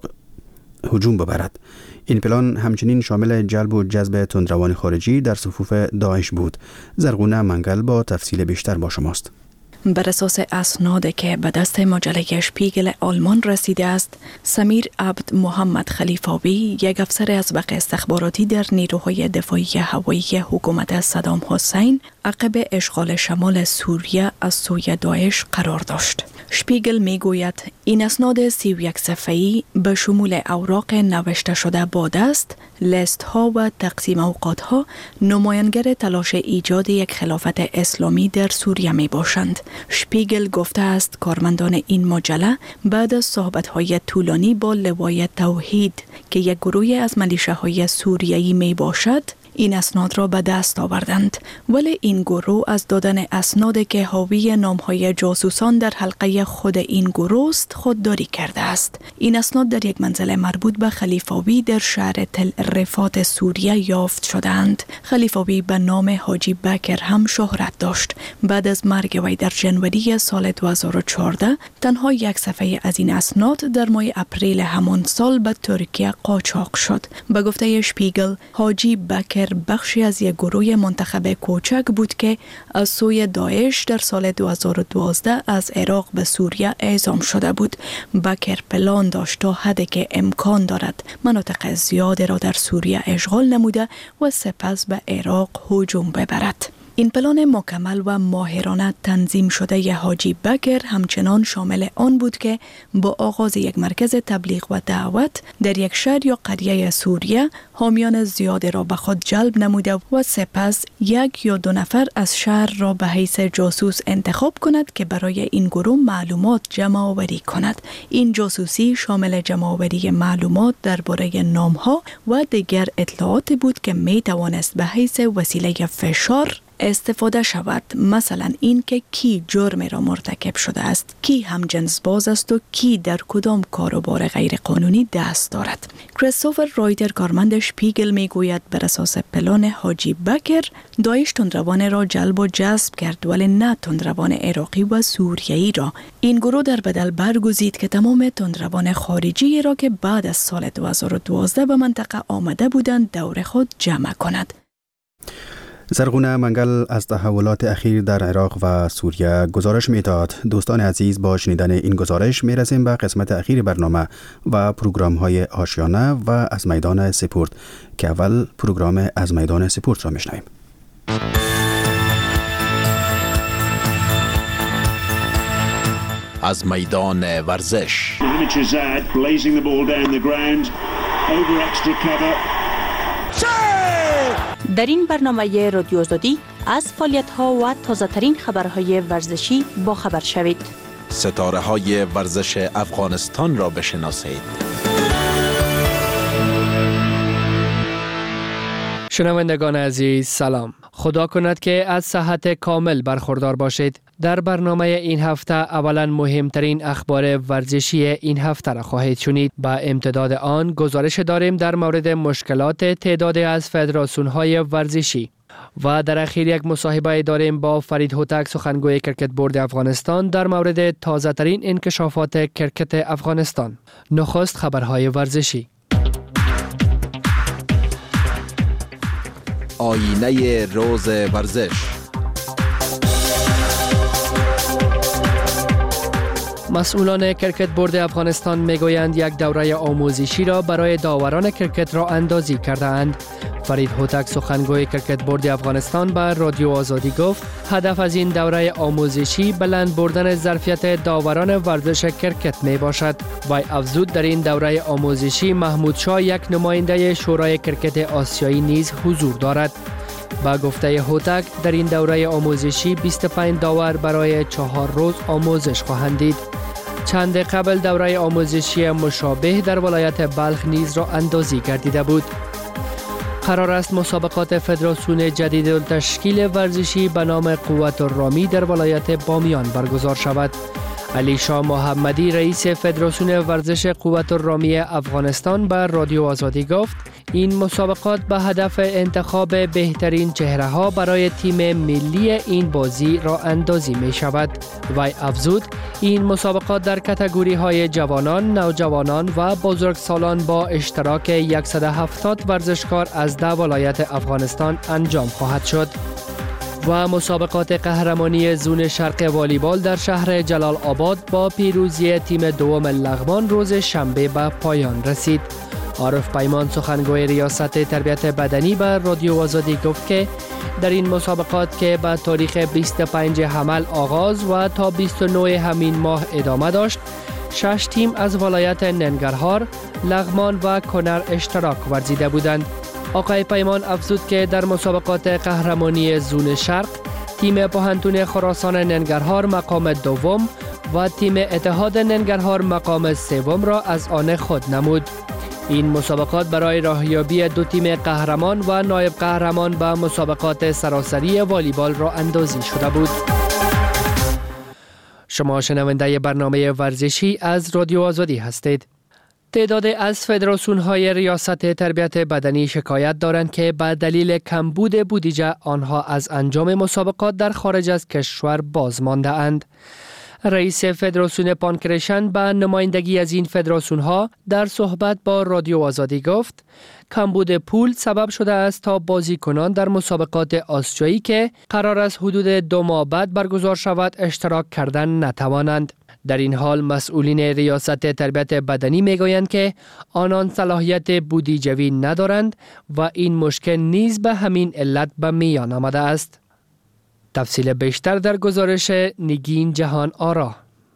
هجوم ببرد. این پلان همچنین شامل جلب و جذب تندروان خارجی در صفوف داعش بود. زرغونه منگل با تفصیل بیشتر با شماست. بر اساس اسنادی که به دست مجله شپیگل آلمان رسیده است، سمیر عبد محمد خلیفاوی، یک افسر اسبق استخباراتی در نیروهای دفاعی هوایی حکومت صدام حسین، عقب اشغال شمال سوریه از سوی داعش قرار داشت. شپیگل می گوید این اسناد سی و یک صفحه‌ای به شمول اوراق نوشته شده با دست، لیست ها و تقسیم اوقات ها نمایانگر تلاش ایجاد یک خلافت اسلامی در سوریه می باشند. شپیگل گفته است کارمندان این مجله بعد از صحبت های طولانی با لوای توحید که یک گروه از ملیشه سوریه‌ای می باشد، این اسناد را به دست آوردند، ولی این گروه از دادن اسنادی که حاوی نام‌های جاسوسان در حلقه خود این گروه است خودداری کرده است. این اسناد در یک منزل مربوط به خلیفاوی در شهر تل رفات سوریه یافت شدند. خلیفاوی به نام حاجی بکر هم شهرت داشت. بعد از مرگ وی در ژانویه سال دو هزار و چهارده تنها یک صفحه از این اسناد در ماه اپریل همان سال به ترکیه قاچاق شد. به گفته شپیگل، حاجی بکر بخشی از یک گروه منتخب کوچک بود که از سوی داعش در سال دو هزار و دوازده از عراق به سوریه اعزام شده بود. بکر پلان داشت تا حدی که امکان دارد مناطق زیاد را در سوریه اشغال نموده و سپس به عراق هجوم ببرد. این پلان مکمل و ماهرانه تنظیم شده ی حاجی بکر همچنان شامل آن بود که با آغاز یک مرکز تبلیغ و دعوت در یک شهر یا قریه سوریه حامیان زیاد را به خود جلب نموده و سپس یک یا دو نفر از شهر را به حیث جاسوس انتخاب کند که برای این گروه معلومات جمع آوری کند. این جاسوسی شامل جمع آوری معلومات درباره نام‌ها و دیگر اطلاعات بود که می توانست به حیث وسیله فشار استفاده شود، مثلا این که کی جرم را مرتکب شده است، کی هم جنس باز است و کی در کدام کاروبار غیر قانونی دست دارد. کریستوفر رایدر کارمند شپیگل می گوید بر اساس پلان حاجی بکر داعش تندروان را جلب و جذب کرد ولی نه تندروان عراقی و سوریه‌ای را. این گروه در بدل برگزید که تمام تندروان خارجی را که بعد از سال دو هزار و دوازده به منطقه آمده بودند دور خود جمع کند. زرغونه منگل از تحولات اخیر در عراق و سوریه گزارش می‌داد. دوستان عزیز، با شنیدن این گزارش می‌رسیم به قسمت اخیر برنامه و پروگرام‌های آشیانه و از میدان سپورت که اول پروگرام از میدان سپورت را می‌شنویم. از میدان ورزش در این برنامه رادیو آزادی از فعالیت‌ها و تازه‌ترین خبرهای ورزشی با خبر شوید. ستاره های ورزش افغانستان را بشناسید. شنوندگان عزیز سلام. خدا کند که از صحت کامل برخوردار باشید. در برنامه این هفته اولا مهمترین اخبار ورزشی این هفته را خواهید شنید. با امتداد آن گزارش داریم در مورد مشکلات تعدادی از فدراسیون‌های ورزشی و در اخیر یک مصاحبه داریم با فرید هوتک، سخنگوی کرکت بورد افغانستان در مورد تازه ترین انکشافات کرکت افغانستان. نخست خبرهای ورزشی. آینه روز ورزش. مسئولان کرکت بورد افغانستان میگویند یک دوره آموزشی را برای داوران کرکت را اندازی کرده اند. فرید هوتک، سخنگوی کرکت بورد افغانستان به رادیو آزادی گفت هدف از این دوره آموزشی بلند بردن ظرفیت داوران ورزش کرکت می باشد. وی افزود در این دوره آموزشی محمود شاه، یک نماینده شورای کرکت آسیایی نیز حضور دارد. با گفته هوتک در این دوره آموزشی بیست و پنج داور برای چهار روز آموزش خواهند دید. چند قبل دوره آموزشی مشابه در ولایت بلخ نیز را اندازی گردیده بود. قرار است مسابقات فدراسیون جدید التشکیل ورزشی به نام قوت الرامی در ولایت بامیان برگزار شود. علی شاه محمدی رئیس فدراسیون ورزش قوت الرامی افغانستان به رادیو آزادی گفت این مسابقات به هدف انتخاب بهترین چهره ها برای تیم ملی این بازی راه اندازی می شود. وی افزود این مسابقات در کاتگوری های جوانان، نوجوانان و بزرگسالان با اشتراک صد و هفتاد ورزشکار از ده ولایت افغانستان انجام خواهد شد. و مسابقات قهرمانی زون شرق والیبال در شهر جلال آباد با پیروزی تیم دوم لغمان روز شنبه به پایان رسید. عارف پیمان سخنگوی ریاست تربیت بدنی به رادیو آزادی گفت که در این مسابقات که به تاریخ بیست و پنجم حمل آغاز و تا بیست و نهم همین ماه ادامه داشت، شش تیم از ولایت ننگرهار، لغمان و کنر اشتراک ورزیده بودند. آقای پیمان افزود که در مسابقات قهرمانی زون شرق تیم پوهنتون خراسان ننگرهار مقام دوم و تیم اتحاد ننگرهار مقام سوم را از آن خود نمود. این مسابقات برای راهیابی دو تیم قهرمان و نایب قهرمان به مسابقات سراسری والیبال را اندازی شده بود. شما شنونده برنامه ورزشی از رادیو آزادی هستید. تعداد از فدراسیون‌های ریاست تربیت بدنی شکایت دارند که به دلیل کمبود بودجه آنها از انجام مسابقات در خارج از کشور باز مانده اند. رئیس فدراسیون پانکرشن به نمایندگی از این فدراسیون‌ها در صحبت با رادیو آزادی گفت کمبود پول سبب شده است تا بازیکنان در مسابقات آسیایی که قرار است حدود دو ماه بعد برگزار شود اشتراک کردن نتوانند. در این حال مسئولین ریاست تربیت بدنی میگویند که آنان صلاحیت بودجوی ندارند و این مشکل نیز به همین علت به میان آمده است. تفصیل بیشتر در گزارش نگین جهان آرا.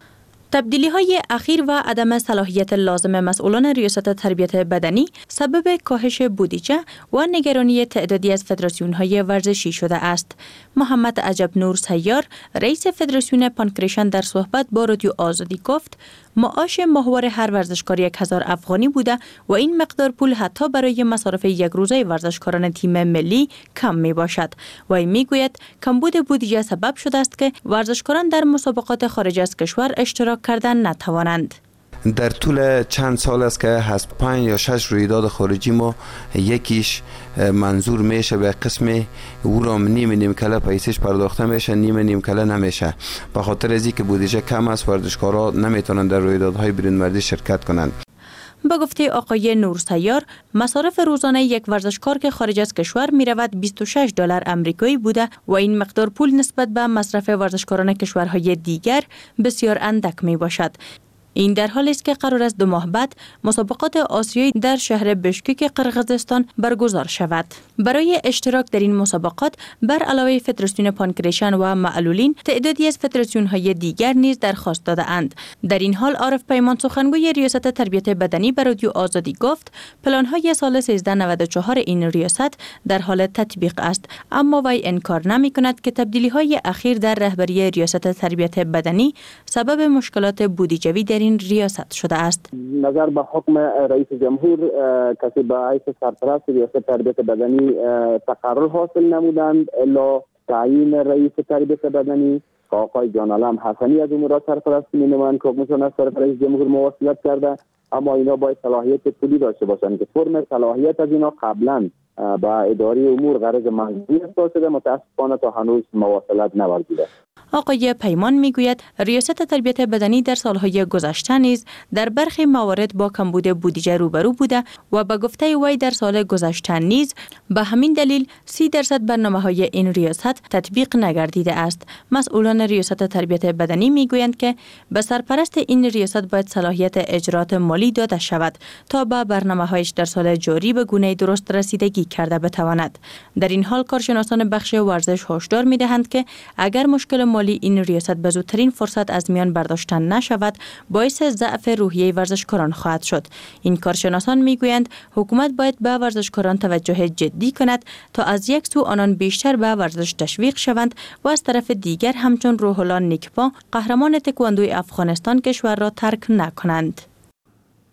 تبدیلی های اخیر و عدم صلاحیت لازم مسئولان ریاست تربیت بدنی سبب کاهش بودجه و نگرانی تعدادی از فدراسیون های ورزشی شده است. محمد عجب نور سیار رئیس فدراسیون پانکرشن در صحبت با رادیو آزادی گفت معاش ماهواره هر ورزشکار یک هزار افغانی بوده و این مقدار پول حتی برای مصارف یک روزه ورزشکاران تیم ملی کم می باشد. و این می گوید کمبود بودجه سبب شده است که ورزشکاران در مسابقات خارج از کشور اشتراک کردن نتوانند. در طول چند سال است که از پنج یا شش رویداد خارجی ما یکیش منظور میشه به قسم او را نیم نیم کله پیسش پرداخته میشه، نیم نیم کله نمیشه. به خاطر از اینکه بودجه کم است ورزشکارا نمیتونن در رویدادهای بیرون‌مردی شرکت کنند. با گفته آقای نور سیار مصارف روزانه یک ورزشکار که خارج از کشور می رود بیست و شش دلار آمریکایی بوده و این مقدار پول نسبت به مصرف ورزشکاران کشورهای دیگر بسیار اندک می باشد. این در حالی است که قرار است دو ماه بعد مسابقات آسیایی در شهر بشکک قرقیزستان برگزار شود. برای اشتراک در این مسابقات بر علاوه فدراسیون پانکرشن و معلولین تعدادی از فدراسیون‌های دیگر نیز درخواست داده اند. در این حال عارف پیمان سخنگوی ریاست تربیت بدنی به رادیو آزادی گفت پلان‌های سال سیزده نود و چهار این ریاست در حال تطبیق است، اما وی انکار نمی‌کند که تبدیلی‌های اخیر در رهبری ریاست تربیت بدنی سبب مشکلات بودجوی در این ریاست شده است. نظر به حکم رئیس جمهور کسی به حیث سرپرست ریاست تربیت بدنی تقرر حاصل نمودند الا تعیین رئیس تربیت بدنی آقای جان علم حسنی از امورات سرپرستی می‌نمایند که حکمشان از طرف رئیس جمهور مواصلت کرده، اما اینا باید صلاحیت پولی داشته باشند که فرم صلاحیت از اینا قبلا با اداره امور غرض منظوری اصلاح شده، متاسفانه تا هنوز مواصلت نورزیده. آقای پیمان میگوید ریاست تربیت بدنی در سالهای گذشته نیز در برخی موارد با کمبود بودجه روبرو بوده و به گفته وی در سال گذشته نیز به همین دلیل سی درصد برنامه‌های این ریاست تطبیق نگردیده است. مسئولان ریاست تربیت بدنی میگویند که به سرپرست این ریاست باید صلاحیت اجرات مالی داده شود تا به برنامه‌هایش در سال جاری به گونه درست رسیدگی کرده بتواند. در این حال کارشناسان بخش ورزش هشدار می‌دهند که اگر مشکل مالی این ریاست به زودترین فرصت از میان برداشتن نشود باعث ضعف روحیه ورزشکاران خواهد شد. این کارشناسان میگویند حکومت باید به ورزشکاران توجه جدی کند تا از یک سو آنان بیشتر به ورزش تشویق شوند و از طرف دیگر همچون روح الله نیکپا قهرمان تکواندوی افغانستان کشور را ترک نکنند.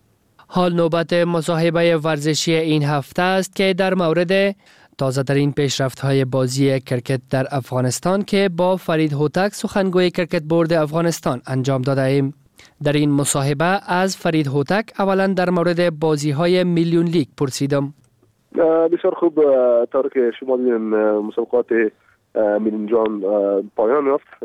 حال نوبت مصاحبه ورزشی این هفته است که در مورد تازه ترین پیشرفت های بازی کرکت در افغانستان که با فرید هوتک سخنگوی کرکت بورد افغانستان انجام داده ایم. در این مصاحبه از فرید هوتک اولا در مورد بازی های میلیون لیگ پرسیدم. بسیار خوب، طور که شما دیدین مسابقات میلیون جام پایان یافت.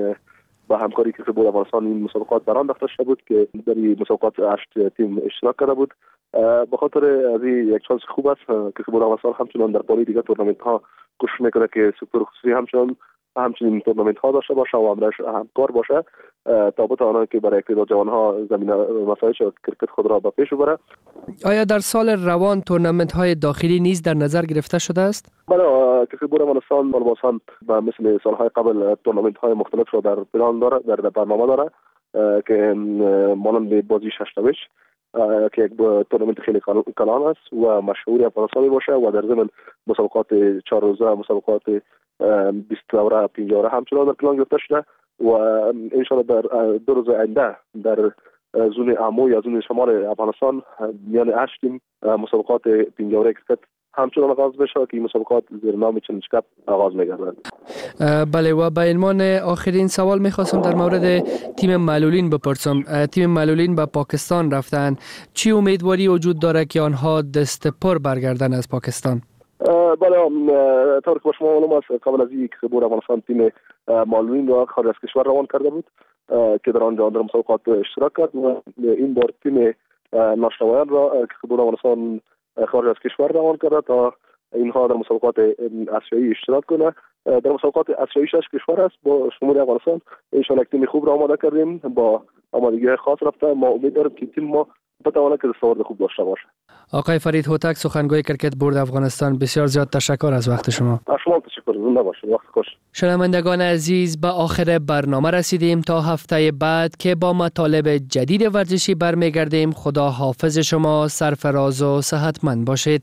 با همکاری که بورد افغانستان این مسابقات بران انداخته شده بود که در این مسابقات هشت تیم اشتراک کرده بود. به خاطر از این یک چانس خوب است که بورد افغانستان همچنان در پای دیگر تورنمنت ها کوشش میکنه که سوپر خصوصی همچنان همچنین تورنمنت ها داشته باشه و همراهش همکار باشه تا بتونه که برای اقتدار جوان ها زمینه مسائل کرکت خود را به پیش ببره. آیا در سال روان تورنمنت های داخلی نیز در نظر گرفته شده است؟ بله، که بورد افغانستان مالباسان و مثل سالهای قبل تورنمنت های مختلف را در پلان داره، در برنامه داره که مانند بازی ششتوش که یک تورنمنت خیلی کلان است و مشهوری افغانستانی باشه و در ضمن مسابقات چهار روزه، مسابقات بیست دوره، پنج دوره همچنان در پلان گرفته شده و ان شاء الله در دو روز آینده در زون امو یا زون شمال افغانستان یعنی هشت تیم مسابقات پنج دوره کرکت همچنان آغاز بشه که مسابقات زیر نام چالش کپ آغاز می‌گردد. بله، و به عنوان آخرین سوال می‌خواستم در مورد تیم معلولین بپرسم. تیم معلولین به پاکستان رفتن، چی امیدواری وجود داره که آنها دست پر برگردن از پاکستان؟ بله، طور که شما معلوم است قبل از اینکه بورد افغانستان تیم معلولین را خارج از کشور روان کرده بود که در آنجا در مسابقات اشتراک کرد و این بار تیم ناشنوایان را که بورد افغانستان خارج از کشور روان کرده تا اینها در مسابقات آسیایی اشتراک کنه. در مسابقات آسیایی شش کشور است با شمول افغانستان. ان شاء الله تیم خوب را آماده کردیم، با آمادگی خاص رفته. ما امید داریم که تیم ما بتواند که دستاورد خوب داشته باشه. آقای فرید هوتک، سخنگوی کرکت بورد افغانستان، بسیار زیاد تشکر از وقت شما. از شما تشکر. زنده باشید. وقت خوش. شنوندگان عزیز، به آخر برنامه رسیدیم. تا هفته بعد که با مطالب جدید ورزشی برمیگردیم. خدا حافظ شما، سرفراز و صحتمند باشید.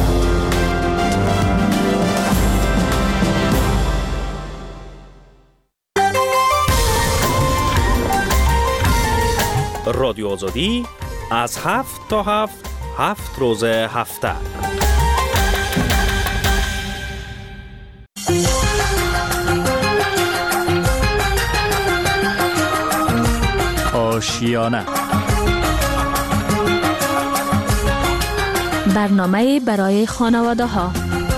رادیو آزادی از هفت تا هفت هفت روز هفته. آشیانه، برنامه برای خانواده ها.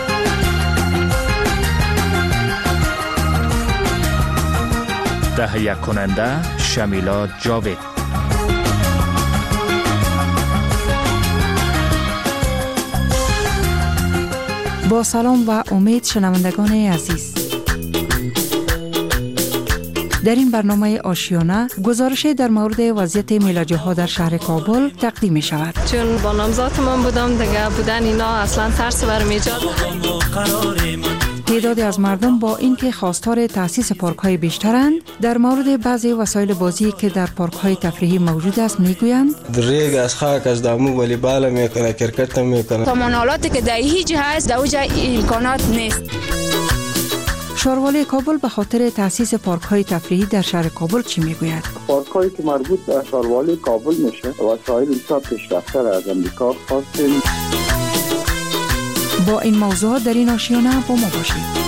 تهیه کننده شمیلا جاوید. با سلام و امید شنوندگان عزیز، در این برنامه آشیانه گزارشی در مورد وضعیت میلاجه ها در شهر کابل تقدیم می شود. چون با نامزاد من بودم دیگه بودن اینا اصلا ترس برم ایجاد. تعدادی از مردم با اینکه خواستار تأسیس پارک های بیشترند، در مورد بعضی وسایل بازی که در پارک های تفریحی موجود است میگویند ریگ از خاک از دامو ولی بالا میکنه، کرکت میکنه. تمانالاتی که در هیچ هست در اوجه امکانات نیست. شاروالی کابل به خاطر تأسیس پارک های تفریحی در شهر کابل چی میگوید؟ پارک هایی که مربوط به شاروالی کابل میشه وسایل اینجا پیشرفته از امریکا خواستیم. با این موضوع در این آشیانه با ما باشید.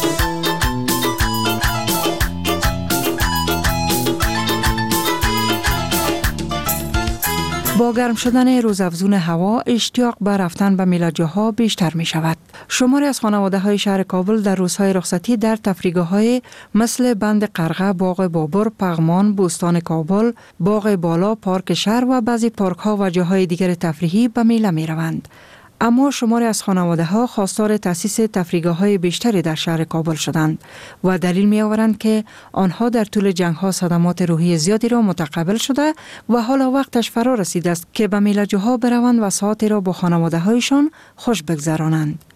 با گرم شدن روزافزون هوا، اشتیاق به رفتن به میله‌جه ها بیشتر می شود. شماری از خانواده های شهر کابل در روزهای رخصتی در تفریحگاه های مثل بند قرغه، باغ بابر، پغمان، بوستان کابل، باغ بالا، پارک شهر و بعضی پارک ها و جاهای دیگر تفریحی به میله می روند. اما شماری از خانواده ها خواستار تأسیس تفریحگاه های بیشتری در شهر کابل شدند و دلیل می آورند که آنها در طول جنگ ها صدمات روحی زیادی را متقبل شده و حالا وقتش فرا رسیده است که به میله‌جه ها بروند و ساعتی را با خانواده هایشان خوش بگذرانند.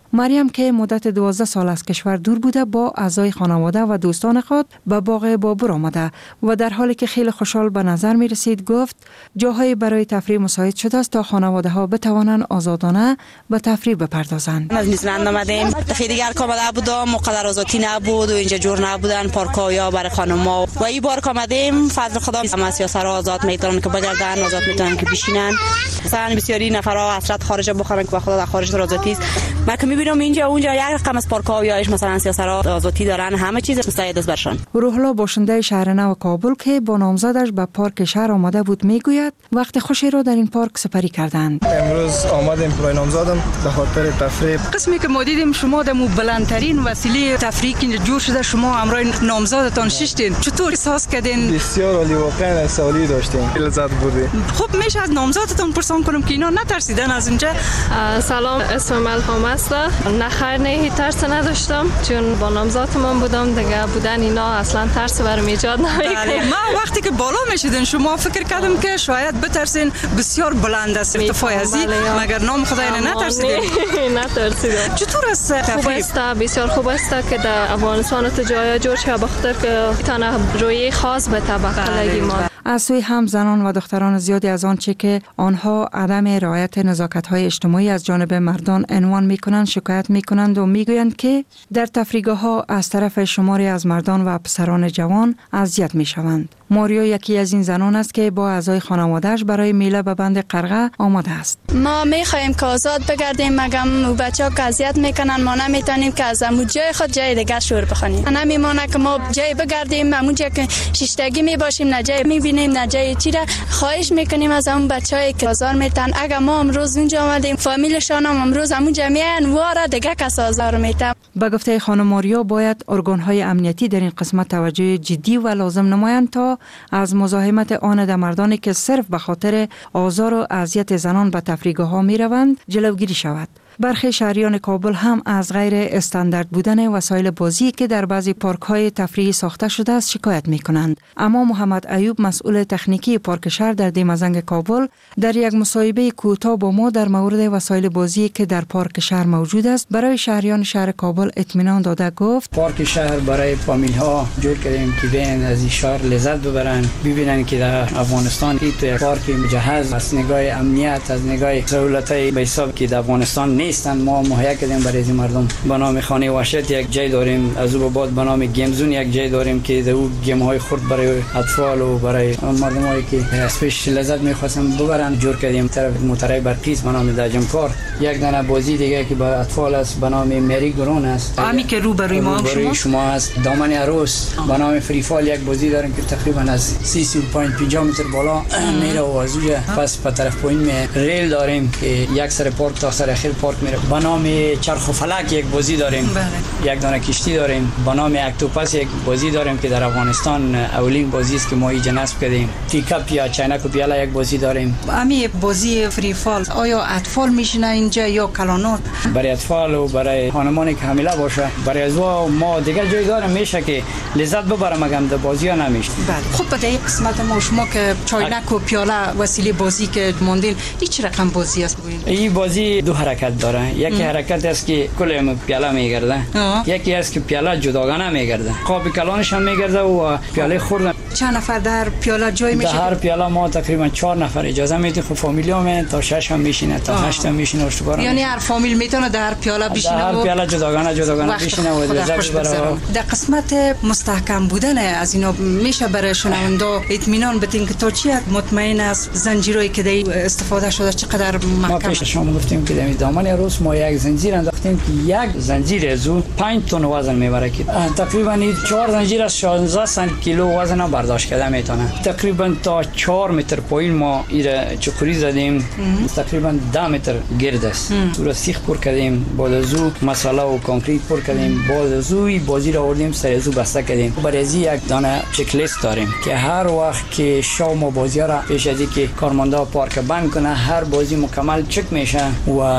مریم که مدت دوازده سال از کشور دور بوده با اعضای خانواده و دوستان خود به باغ بابور آمده و در حالی که خیلی خوشحال به نظر می رسید گفت جاهای برای تفریح مساعد شده است تا خانواده ها بتوانند آزادانه به تفریح بپردازند. از نیوزلند آمدیم، دفعه دیگر که آمده بودم مقدر آزادی نبود و اینجا جور نبودن پارک‌ها برای خانم‌ها و این بار که آمدیم فضل خدا هم سیاسر آزاد میتونن که بگردن، آزاد میتونن که بشینن. مثلا بسیاری نفرها حسرت خارج بخورن که خدا در خارج آزادی است. من که میبینم اینجا اونجا یک رقم از پارک‌ها یا مثلا سیاسر آزادی دارن، همه چیز مستعد است برشان. روح الله باشنده شهر نو کابل که با نامزدش به پارک شهر آمده بود میگوید وقت خوشی را در این پارک سپری کردند. امروز آمدیم برای نامزدم به خاطر تفریح. قسمی که ما دیدیم شما در بلندترین وسیله تفریحی که جور شده شما همراه نامزدتان ششتین، چطور احساس کردین؟ بسیار عالی، واقعا سوالی داشتیم، لذت بردیم. خب میشه از نامزدتان پرسان کنم که اینا نترسیدن از اینجا؟ سلام، اسمم الهام است. نه خیر نه هیچ ترس نداشتم چون با نامزدم بودم دیگه، بودن اینا اصلا ترس برام ایجاد نمیکنه. ما وقتی که بالا میشیدن شما فکر کردم که شاید بترسین، بسیار بلند است ارتفاع ازی، مگر نام خدای نترسیدین؟ نترسیدم. چطور است؟ خوب است، بسیار خوب است که در افغانستان تو جای جور شه بخاطر که تنها روی خاص به طبقه ما. از سوی هم زنان و دختران زیادی از آنچه که آنها عدم رعایت نزاکت‌های اجتماعی از جانب مردان عنوان می‌کنند شکایت می‌کنند و می‌گویند که در تفریحگاه‌ها از طرف شماری از مردان و پسران جوان اذیت می‌شوند. ماریو یکی از این زنان است که با اعضای خانواده‌اش برای میله به بند قرغه آمده است. ما می‌خوایم که آزاد بگردیم، مگم بچه‌ها که اذیت می‌کنن ما نمی‌تونیم که از همون جای خود جای دیگه شور بخونیم. نمی‌مونه که ما جای بگردیم، همون جای که شیشتگی می‌باشیم نه جای می‌بینیم نه جای چی را. خواهش می‌کنیم از اون بچه‌ای که آزار میتن، اگه ما امروز اونجا آمدیم فامیلشان هم امروز همون جمعیان واره دیگه کس آزار میتن. به گفته خانم ماریو باید ارگان‌های امنیتی در این قسمت توجه جدی و لازم نمایند تا از مزاحمت آن در مردانی که صرف به خاطر آزار و اذیت زنان به تفریحگاه‌ها می‌روند جلوگیری شود. برخی شهریان کابل هم از غیر استاندارد بودن وسایل بازی که در بعضی پارک‌های تفریحی ساخته شده است شکایت می‌کنند. اما محمد ایوب مسئول تکنیکی پارک شهر در دیمزنگ کابل در یک مصاحبه کوتاه با ما در مورد وسایل بازی که در پارک شهر موجود است برای شهریان شهر کابل اطمینان داده گفت پارک شهر برای فامیل‌ها جور کردیم که بیان از این شهر لذت ببرن، ببینن که در افغانستان این تو یک پارک مجهز از نگاه امنیت، از نگاه سهولت‌های به حساب که در افغانستان نیستن ما مهیا کردیم برای این مردم. به نام خانه وحشت یک جای داریم، از او بعد به نام گیمزون یک جای داریم که در او گیم های خرد برای اطفال و برای مردمایی که اسپیش لذت می‌خواستن ببرن جور کردیم. طرف مترای برقیس به نام داجمکار، یک دانه بازی دیگه که برای اطفال است به نام مری گرون است، امی که رو برای ما شما شما است. دامن عروس به نام فری فال یک بازی داریم که تقریبا از سی سی و پنجاه متر بالا میره و از اونجا پس به طرف پایین می ریل داریم که یک سر پارک تا سر اخر پارک میره. به نام چرخ و فلک یک بازی داریم، بله. یک دانه کشتی داریم. به نام اکتوپس یک بازی داریم که در افغانستان اولین بازی است که ما اینجا نصب کردیم. تیکاپ یا چینک و پیاله یک بازی داریم. امی بازی فری فال آیا اطفال میشینن اینجا یا کلانات؟ برای اطفال و برای خانمانی که حامله باشه، برای ازوا ما دیگه جای داریم میشه که لذت ببرم مگم در بازی ها نمیشه. بله. خب به این قسمت ما شما که چینک و پیاله وسیله بازی که موندین این چه رقم بازی است بگوین؟ این بازی دو حرکت داره. یکی حرکت است که کل پیاله میگرده، یکی است که پیاله جداگانه میگرده، قاب کلانش هم میگرده و پیاله خورد. چند نفر در پیاله جای میشه؟ در هر پیاله ما تقریبا چهار نفر اجازه میدیم. خب فامیلیا من تا شش هم میشینه تا هشت هم میشینه اشتبار. یعنی هر فامیل میتونه در پیاله بشینه و در هر پیاله جداگانه جداگانه بشینه و لذت ببره. در قسمت مستحکم بودن از اینا میشه برای شنونده اطمینان بدین که تا چی مطمئن است زنجیرایی که در استفاده شده چقدر محکم؟ ما پیش شما گفتیم که در دامن روز ما یک زنجیر انداختیم که یک زنجیر از او پنج تن وزن میبره که تقریبا چهار زنجیر از شانزده کیلو وزن برداشت کرده میتونه. تقریبا تا چهار متر پایین ما ایره چقوری زدیم، تقریبا ده متر گرد است. تو را سیخ پر کردیم، بعد از او مساله و کانکریت پر کردیم، بعد از او بازی را آوردیم سر از او بسته کردیم. برای از یک دانه چک لیست داریم که هر وقت که شام و بازی را پیش از اینکه کارمندا پارک بند کنه هر بازی مکمل چک میشه و بسته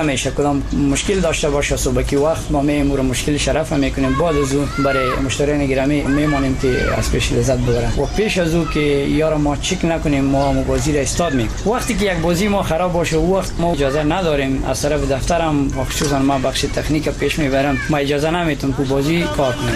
روزه میشه کدام مشکل داشته باشه صبحی وقت ما میمور مشکل شرف میکنیم، بعد از اون برای مشتریان گرامی میمونیم که از پیش لذت ببرن و پیش از اون که یارو ما چک نکنیم ما بازی را استاد میکنیم. وقتی که یک بازی ما خراب باشه وقت ما اجازه نداریم از طرف دفترم و خصوصا ما بخش تکنیک پیش میبرم ما اجازه نمیتونم که بازی کار کنیم.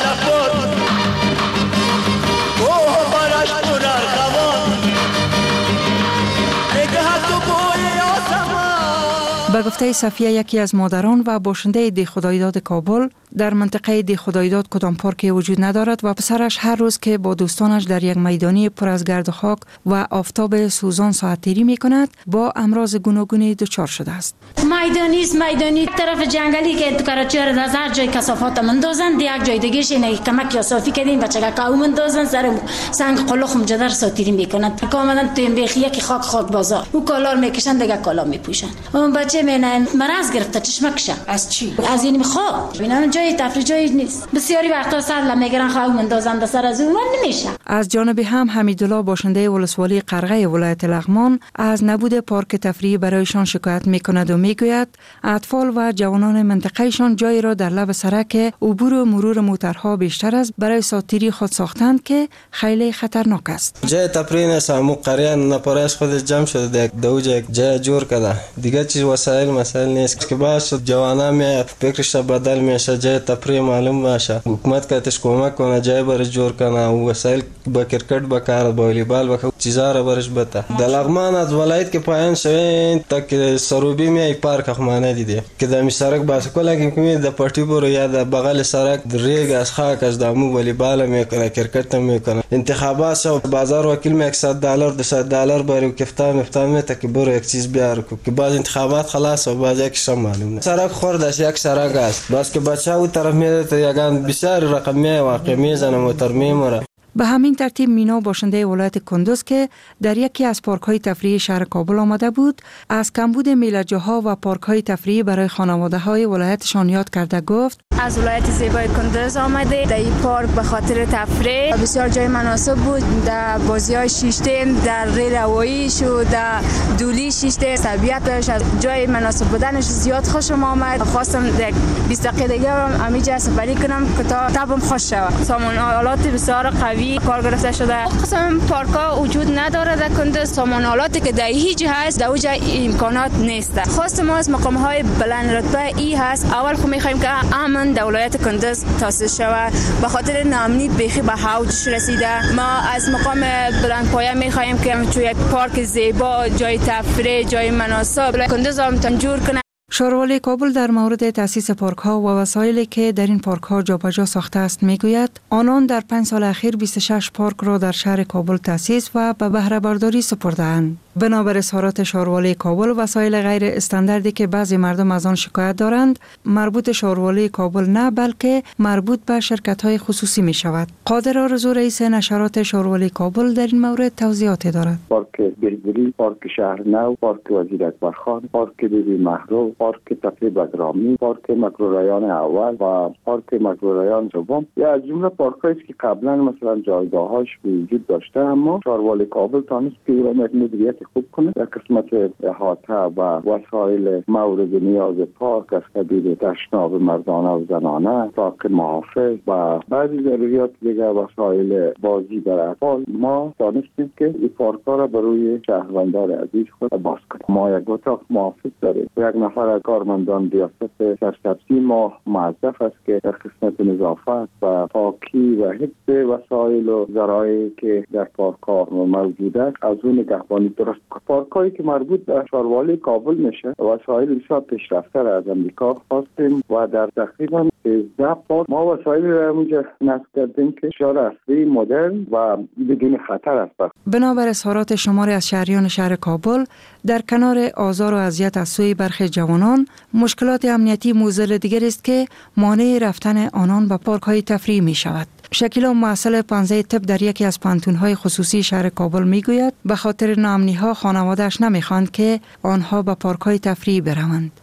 به گفته صفیه یکی از مادران و باشنده دی خدایداد کابل، در منطقه دی خدایداد کدام پارکی وجود ندارد و پسرش هر روز که با دوستانش در یک میدانی پر از گرد و خاک و آفتاب سوزان ساعت تیری می کند با امراض گوناگونی دچار شده است. میدانی است، میدانی طرف جنگلی که تو کراچی را از هر جای کثافات مندازند، یک جای دیگه شینه کمک یا صافی کردیم بچگا کاو مندازند سر سنگ قلخ مجدر ساتیری میکنند کاملا تو این بیخیه که خاک خاک بازار او کالار میکشند دیگه کالا میپوشند. اون بچه مینن مرض گرفته چشمکشه. از چی؟ از این خواب ببینن جای تفریح جایی نیست. بسیاری وقتا سر لمیگران خواو مندازند سر از اون نمیشه. از جانب هم حمیدالله باشنده ولسوالی قرغه ولایت لغمان از نبود پارک تفریحی برایشان شکایت میکند و میگوید اطفال و جوانان منطقهشان جایی را در لب سرک عبور و مرور موترها بیشتر از برای ساتیری خود ساختند که خیلی خطرناک است. جای تفریح نیست، همون قریه نپارش خودش جمع شده دوجا جای جور کرده دیگه چیز وسایل مسائل نیست که باشه جوانا می فکرش بدل میشه جای تفریح معلوم باشه حکومت کاتش کمک کنه جای برش جور کنه و وسایل با کرکٹ بکار با والیبال با چیزا را برش بده. در لغمان از ولایت که پایین شوین تا سروبی می پارک خمانه دیده که در سرک باسکول که می د پټي برو یا د بغل سرک ریګ از خاک از دمو والیبال میکنه کرکٹ میکنه انتخابات شو بازار وکیل می صد دلار دویست دلار برای کفتان مفتان می تا که برو یک چیز بیار که بعد انتخابات خلاص و بعد یک شم معلوم نه سرک خوردش یک سرک است بس که بچه او طرف میره تا یگان بسیار رقمی واقع میزنه موتر میموره. به همین ترتیب مینا باشنده ولایت کندوز که در یکی از پارک های تفریحی شهر کابل آمده بود از کمبود میله‌جاها و پارک های تفریحی برای خانواده های ولایتشان یاد کرده گفت از ولایت زیبای کندوز آمده در این پارک به خاطر تفریح بسیار جای مناسب بود. در بازی های شیشتیم در ریل هواییش و در دولی شیشته طبیعتش از جای مناسب بودنش زیاد خوشم آمد. خواستم یک بیست دقیقه دیگه همینجا سفری کنم که تا تبم خوش شود. سامان آلات بسیار قوی کار گرفته شده. قسم پارکا وجود نداره در کندوز. سامان آلاتی که در هیچ هست در اوج امکانات نیست. خواست ما از مقام های بلند رتبه ای هست اول خو میخوایم که امن در ولایت کندوز تاسیس شود. به خاطر ناامنی بیخی به اوجش رسیده. ما از مقام بلند پایه میخوایم که تو یک پارک زیبا جای تفریح جای مناسب کندوز هم تنجور کنه. شاروالی کابل در مورد تأسیس پارک ها و وسایلی که در این پارک ها جابجا ساخته است میگوید آنان در پنج سال اخیر بیست و شش پارک را در شهر کابل تأسیس و به بهره برداری سپرده‌اند. بنابر اظهارات شاروالی کابل وسایل غیر استانداردی که بعضی مردم از آن شکایت دارند مربوط شاروالی کابل نه بلکه مربوط به شرکت های خصوصی می شود. قادر آرزو رئیس نشرات شاروالی کابل در این مورد توضیحاتی دارد. پارک بلگری، پارک شهرنو، پارک وزیر اکبرخان، پارک بیبی محرو، پارک تفریح بگرامی، پارک مکرورایان اول و پارک مکرورایان دوم یا از جمله پارک‌هایی است که قبلا مثلا جایگاه‌هاش وجود داشته اما شاروالی کابل تانست که اون یک مدیریت خوب کنه در قسمت احاطه و وسایل مورد نیاز پارک از قبیل تشناب مردانه و زنانه، پارک محافظ و بعضی ضروریات دیگر وسایل بازی برای اطفال ما دانستیم که این پارک‌ها را برای شهروندان عزیز خود باز کنیم. ما یک اتاق محافظ داریم. یک نفر از کارمندان ریاست سرسبزی ما موظف است که در قسمت نظافت و پاکی و حفظ وسایل و ذرایعی که در پارک‌ها موجود است از اون نگهبانی درست. پارکایی که مربوط به شاروالی کابل میشه وسایل بسیار پیشرفته را از امریکا خواستیم و در تقریبا سیزده پارک ما وسایل را اونجا نصب کردیم که بسیار اصلی مدرن و بدون خطر است. بنابر اظهارات شماری از شهریان شهر کابل در کنار آزار و اذیت از سوی برخی جوانان مشکلات امنیتی موزل دیگر است که مانع رفتن آنان به پارک های تفریحی می شود. شکیلا معسل پانزه طب در یکی از پانتون‌های خصوصی شهر کابل میگوید به خاطر ناامنی‌ها خانواده‌اش نمی‌خواند که آنها به پارک‌های تفریحی بروند.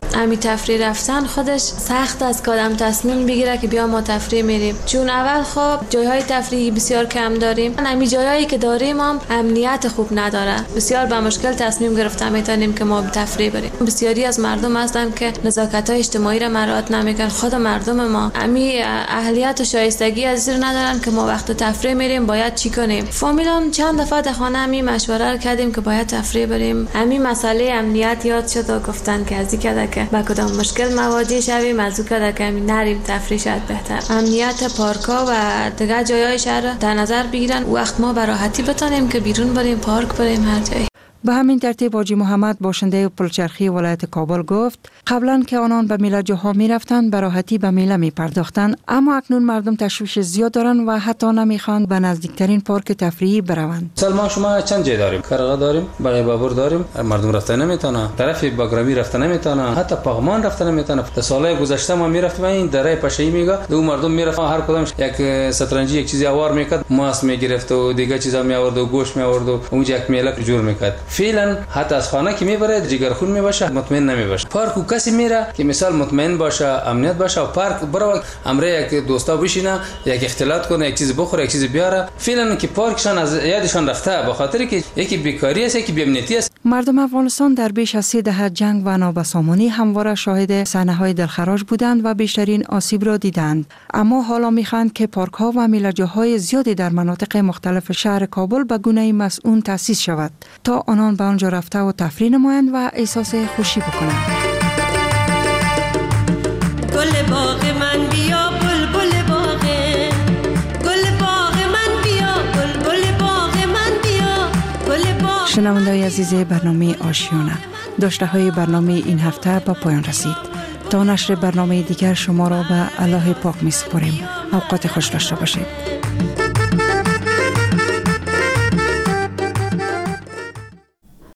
امی تفریح رفتن خودش سخت است که آدم تصمیم بگیره که بیا ما تفریح میریم، چون اول خب جایهای تفریحی بسیار کم داریم، امی جایهایی که داریم هم امنیت خوب نداره، بسیار با مشکل تصمیم گرفته میتونیم که ما تفریح بریم. بسیاری از مردم هستن که نزاکت‌های اجتماعی را مراعات نمیکنن. خود مردم ما امی اهلیت و شایستگی از زیر ندارن که ما وقت تفریح میریم باید چی کنیم. فامیلام چند دفعه در خانه امی مشوره کردیم که باید تفریح بریم. امی مسئله امنیت یاد شد و گفتن که از اینکه که با کدام مشکل مواجه شویم از اون که نریم تفریح شد بهتر. امنیت پارک‌ها و دیگر جایهای شهر در نظر بگیرن، وقت ما به راحتی بتونیم که بیرون بریم، پارک بریم، هر جایی. به همین ترتیب حاجی محمد باشنده پلچرخی ولایت کابل گفت قبلا که آنان به میله‌جوها می رفتند به راحتی به میله می پرداختند، اما اکنون مردم تشویش زیاد دارند و حتی نمیخواند به نزدیکترین پارک تفریحی بروند. سلمان شما چند جای داریم؟ کرغا داریم، بقیه بابور داریم، مردم رفتن نمیتونن، طرف باگرامی رفتن نمیتونن، حتی پغمان رفتن نمیتونن. در سالهای گذشته ما میرفتیم این دره پشه‌ای میگه، دو مردم میرفتن هر کدام یک سترنجی یک چیزی آوار میکرد، ماست میگرفت و دیگه چیزا می آورد و گوشت می آورد و اونجا یک میله جور میکرد. فعلا حتی از خانه که میبره جگرخون میباشه، مطمئن نمیباشه. پارک و کسی میره که مثال مطمئن باشه، امنیت باشه و پارک برای امره یک دوستا بشینه، یک اختلاط کنه، یک چیز بخوره، یک چیز بیاره. فعلا که پارکشان از یادشان رفته به خاطر که یکی بیکاری است، یکی بی‌امنیتی است. مردم افغانستان در بیش از سه دهه جنگ و نابسامانی همواره شاهد صحنه‌های دلخراش بودند و بیشترین آسیب را دیدند، اما حالا میخواهند که پارک‌ها و میله‌جوهای زیادی در مناطق مختلف شهر کابل به گونه مسئول تأسیس شود تا آنان به آنجا رفته و تفریح نمایند و احساس خوشی بکنند. گل باغ من بیا بلبل باغ، گل باغ من بیا بلبل باغ من بیا، گل باغ. شنونده‌های عزیز برنامه آشیانه، داشته های برنامه این هفته به پایان رسید. تا نشر برنامه دیگر شما را به الله پاک می سپاریم. اوقات خوش داشته باشید.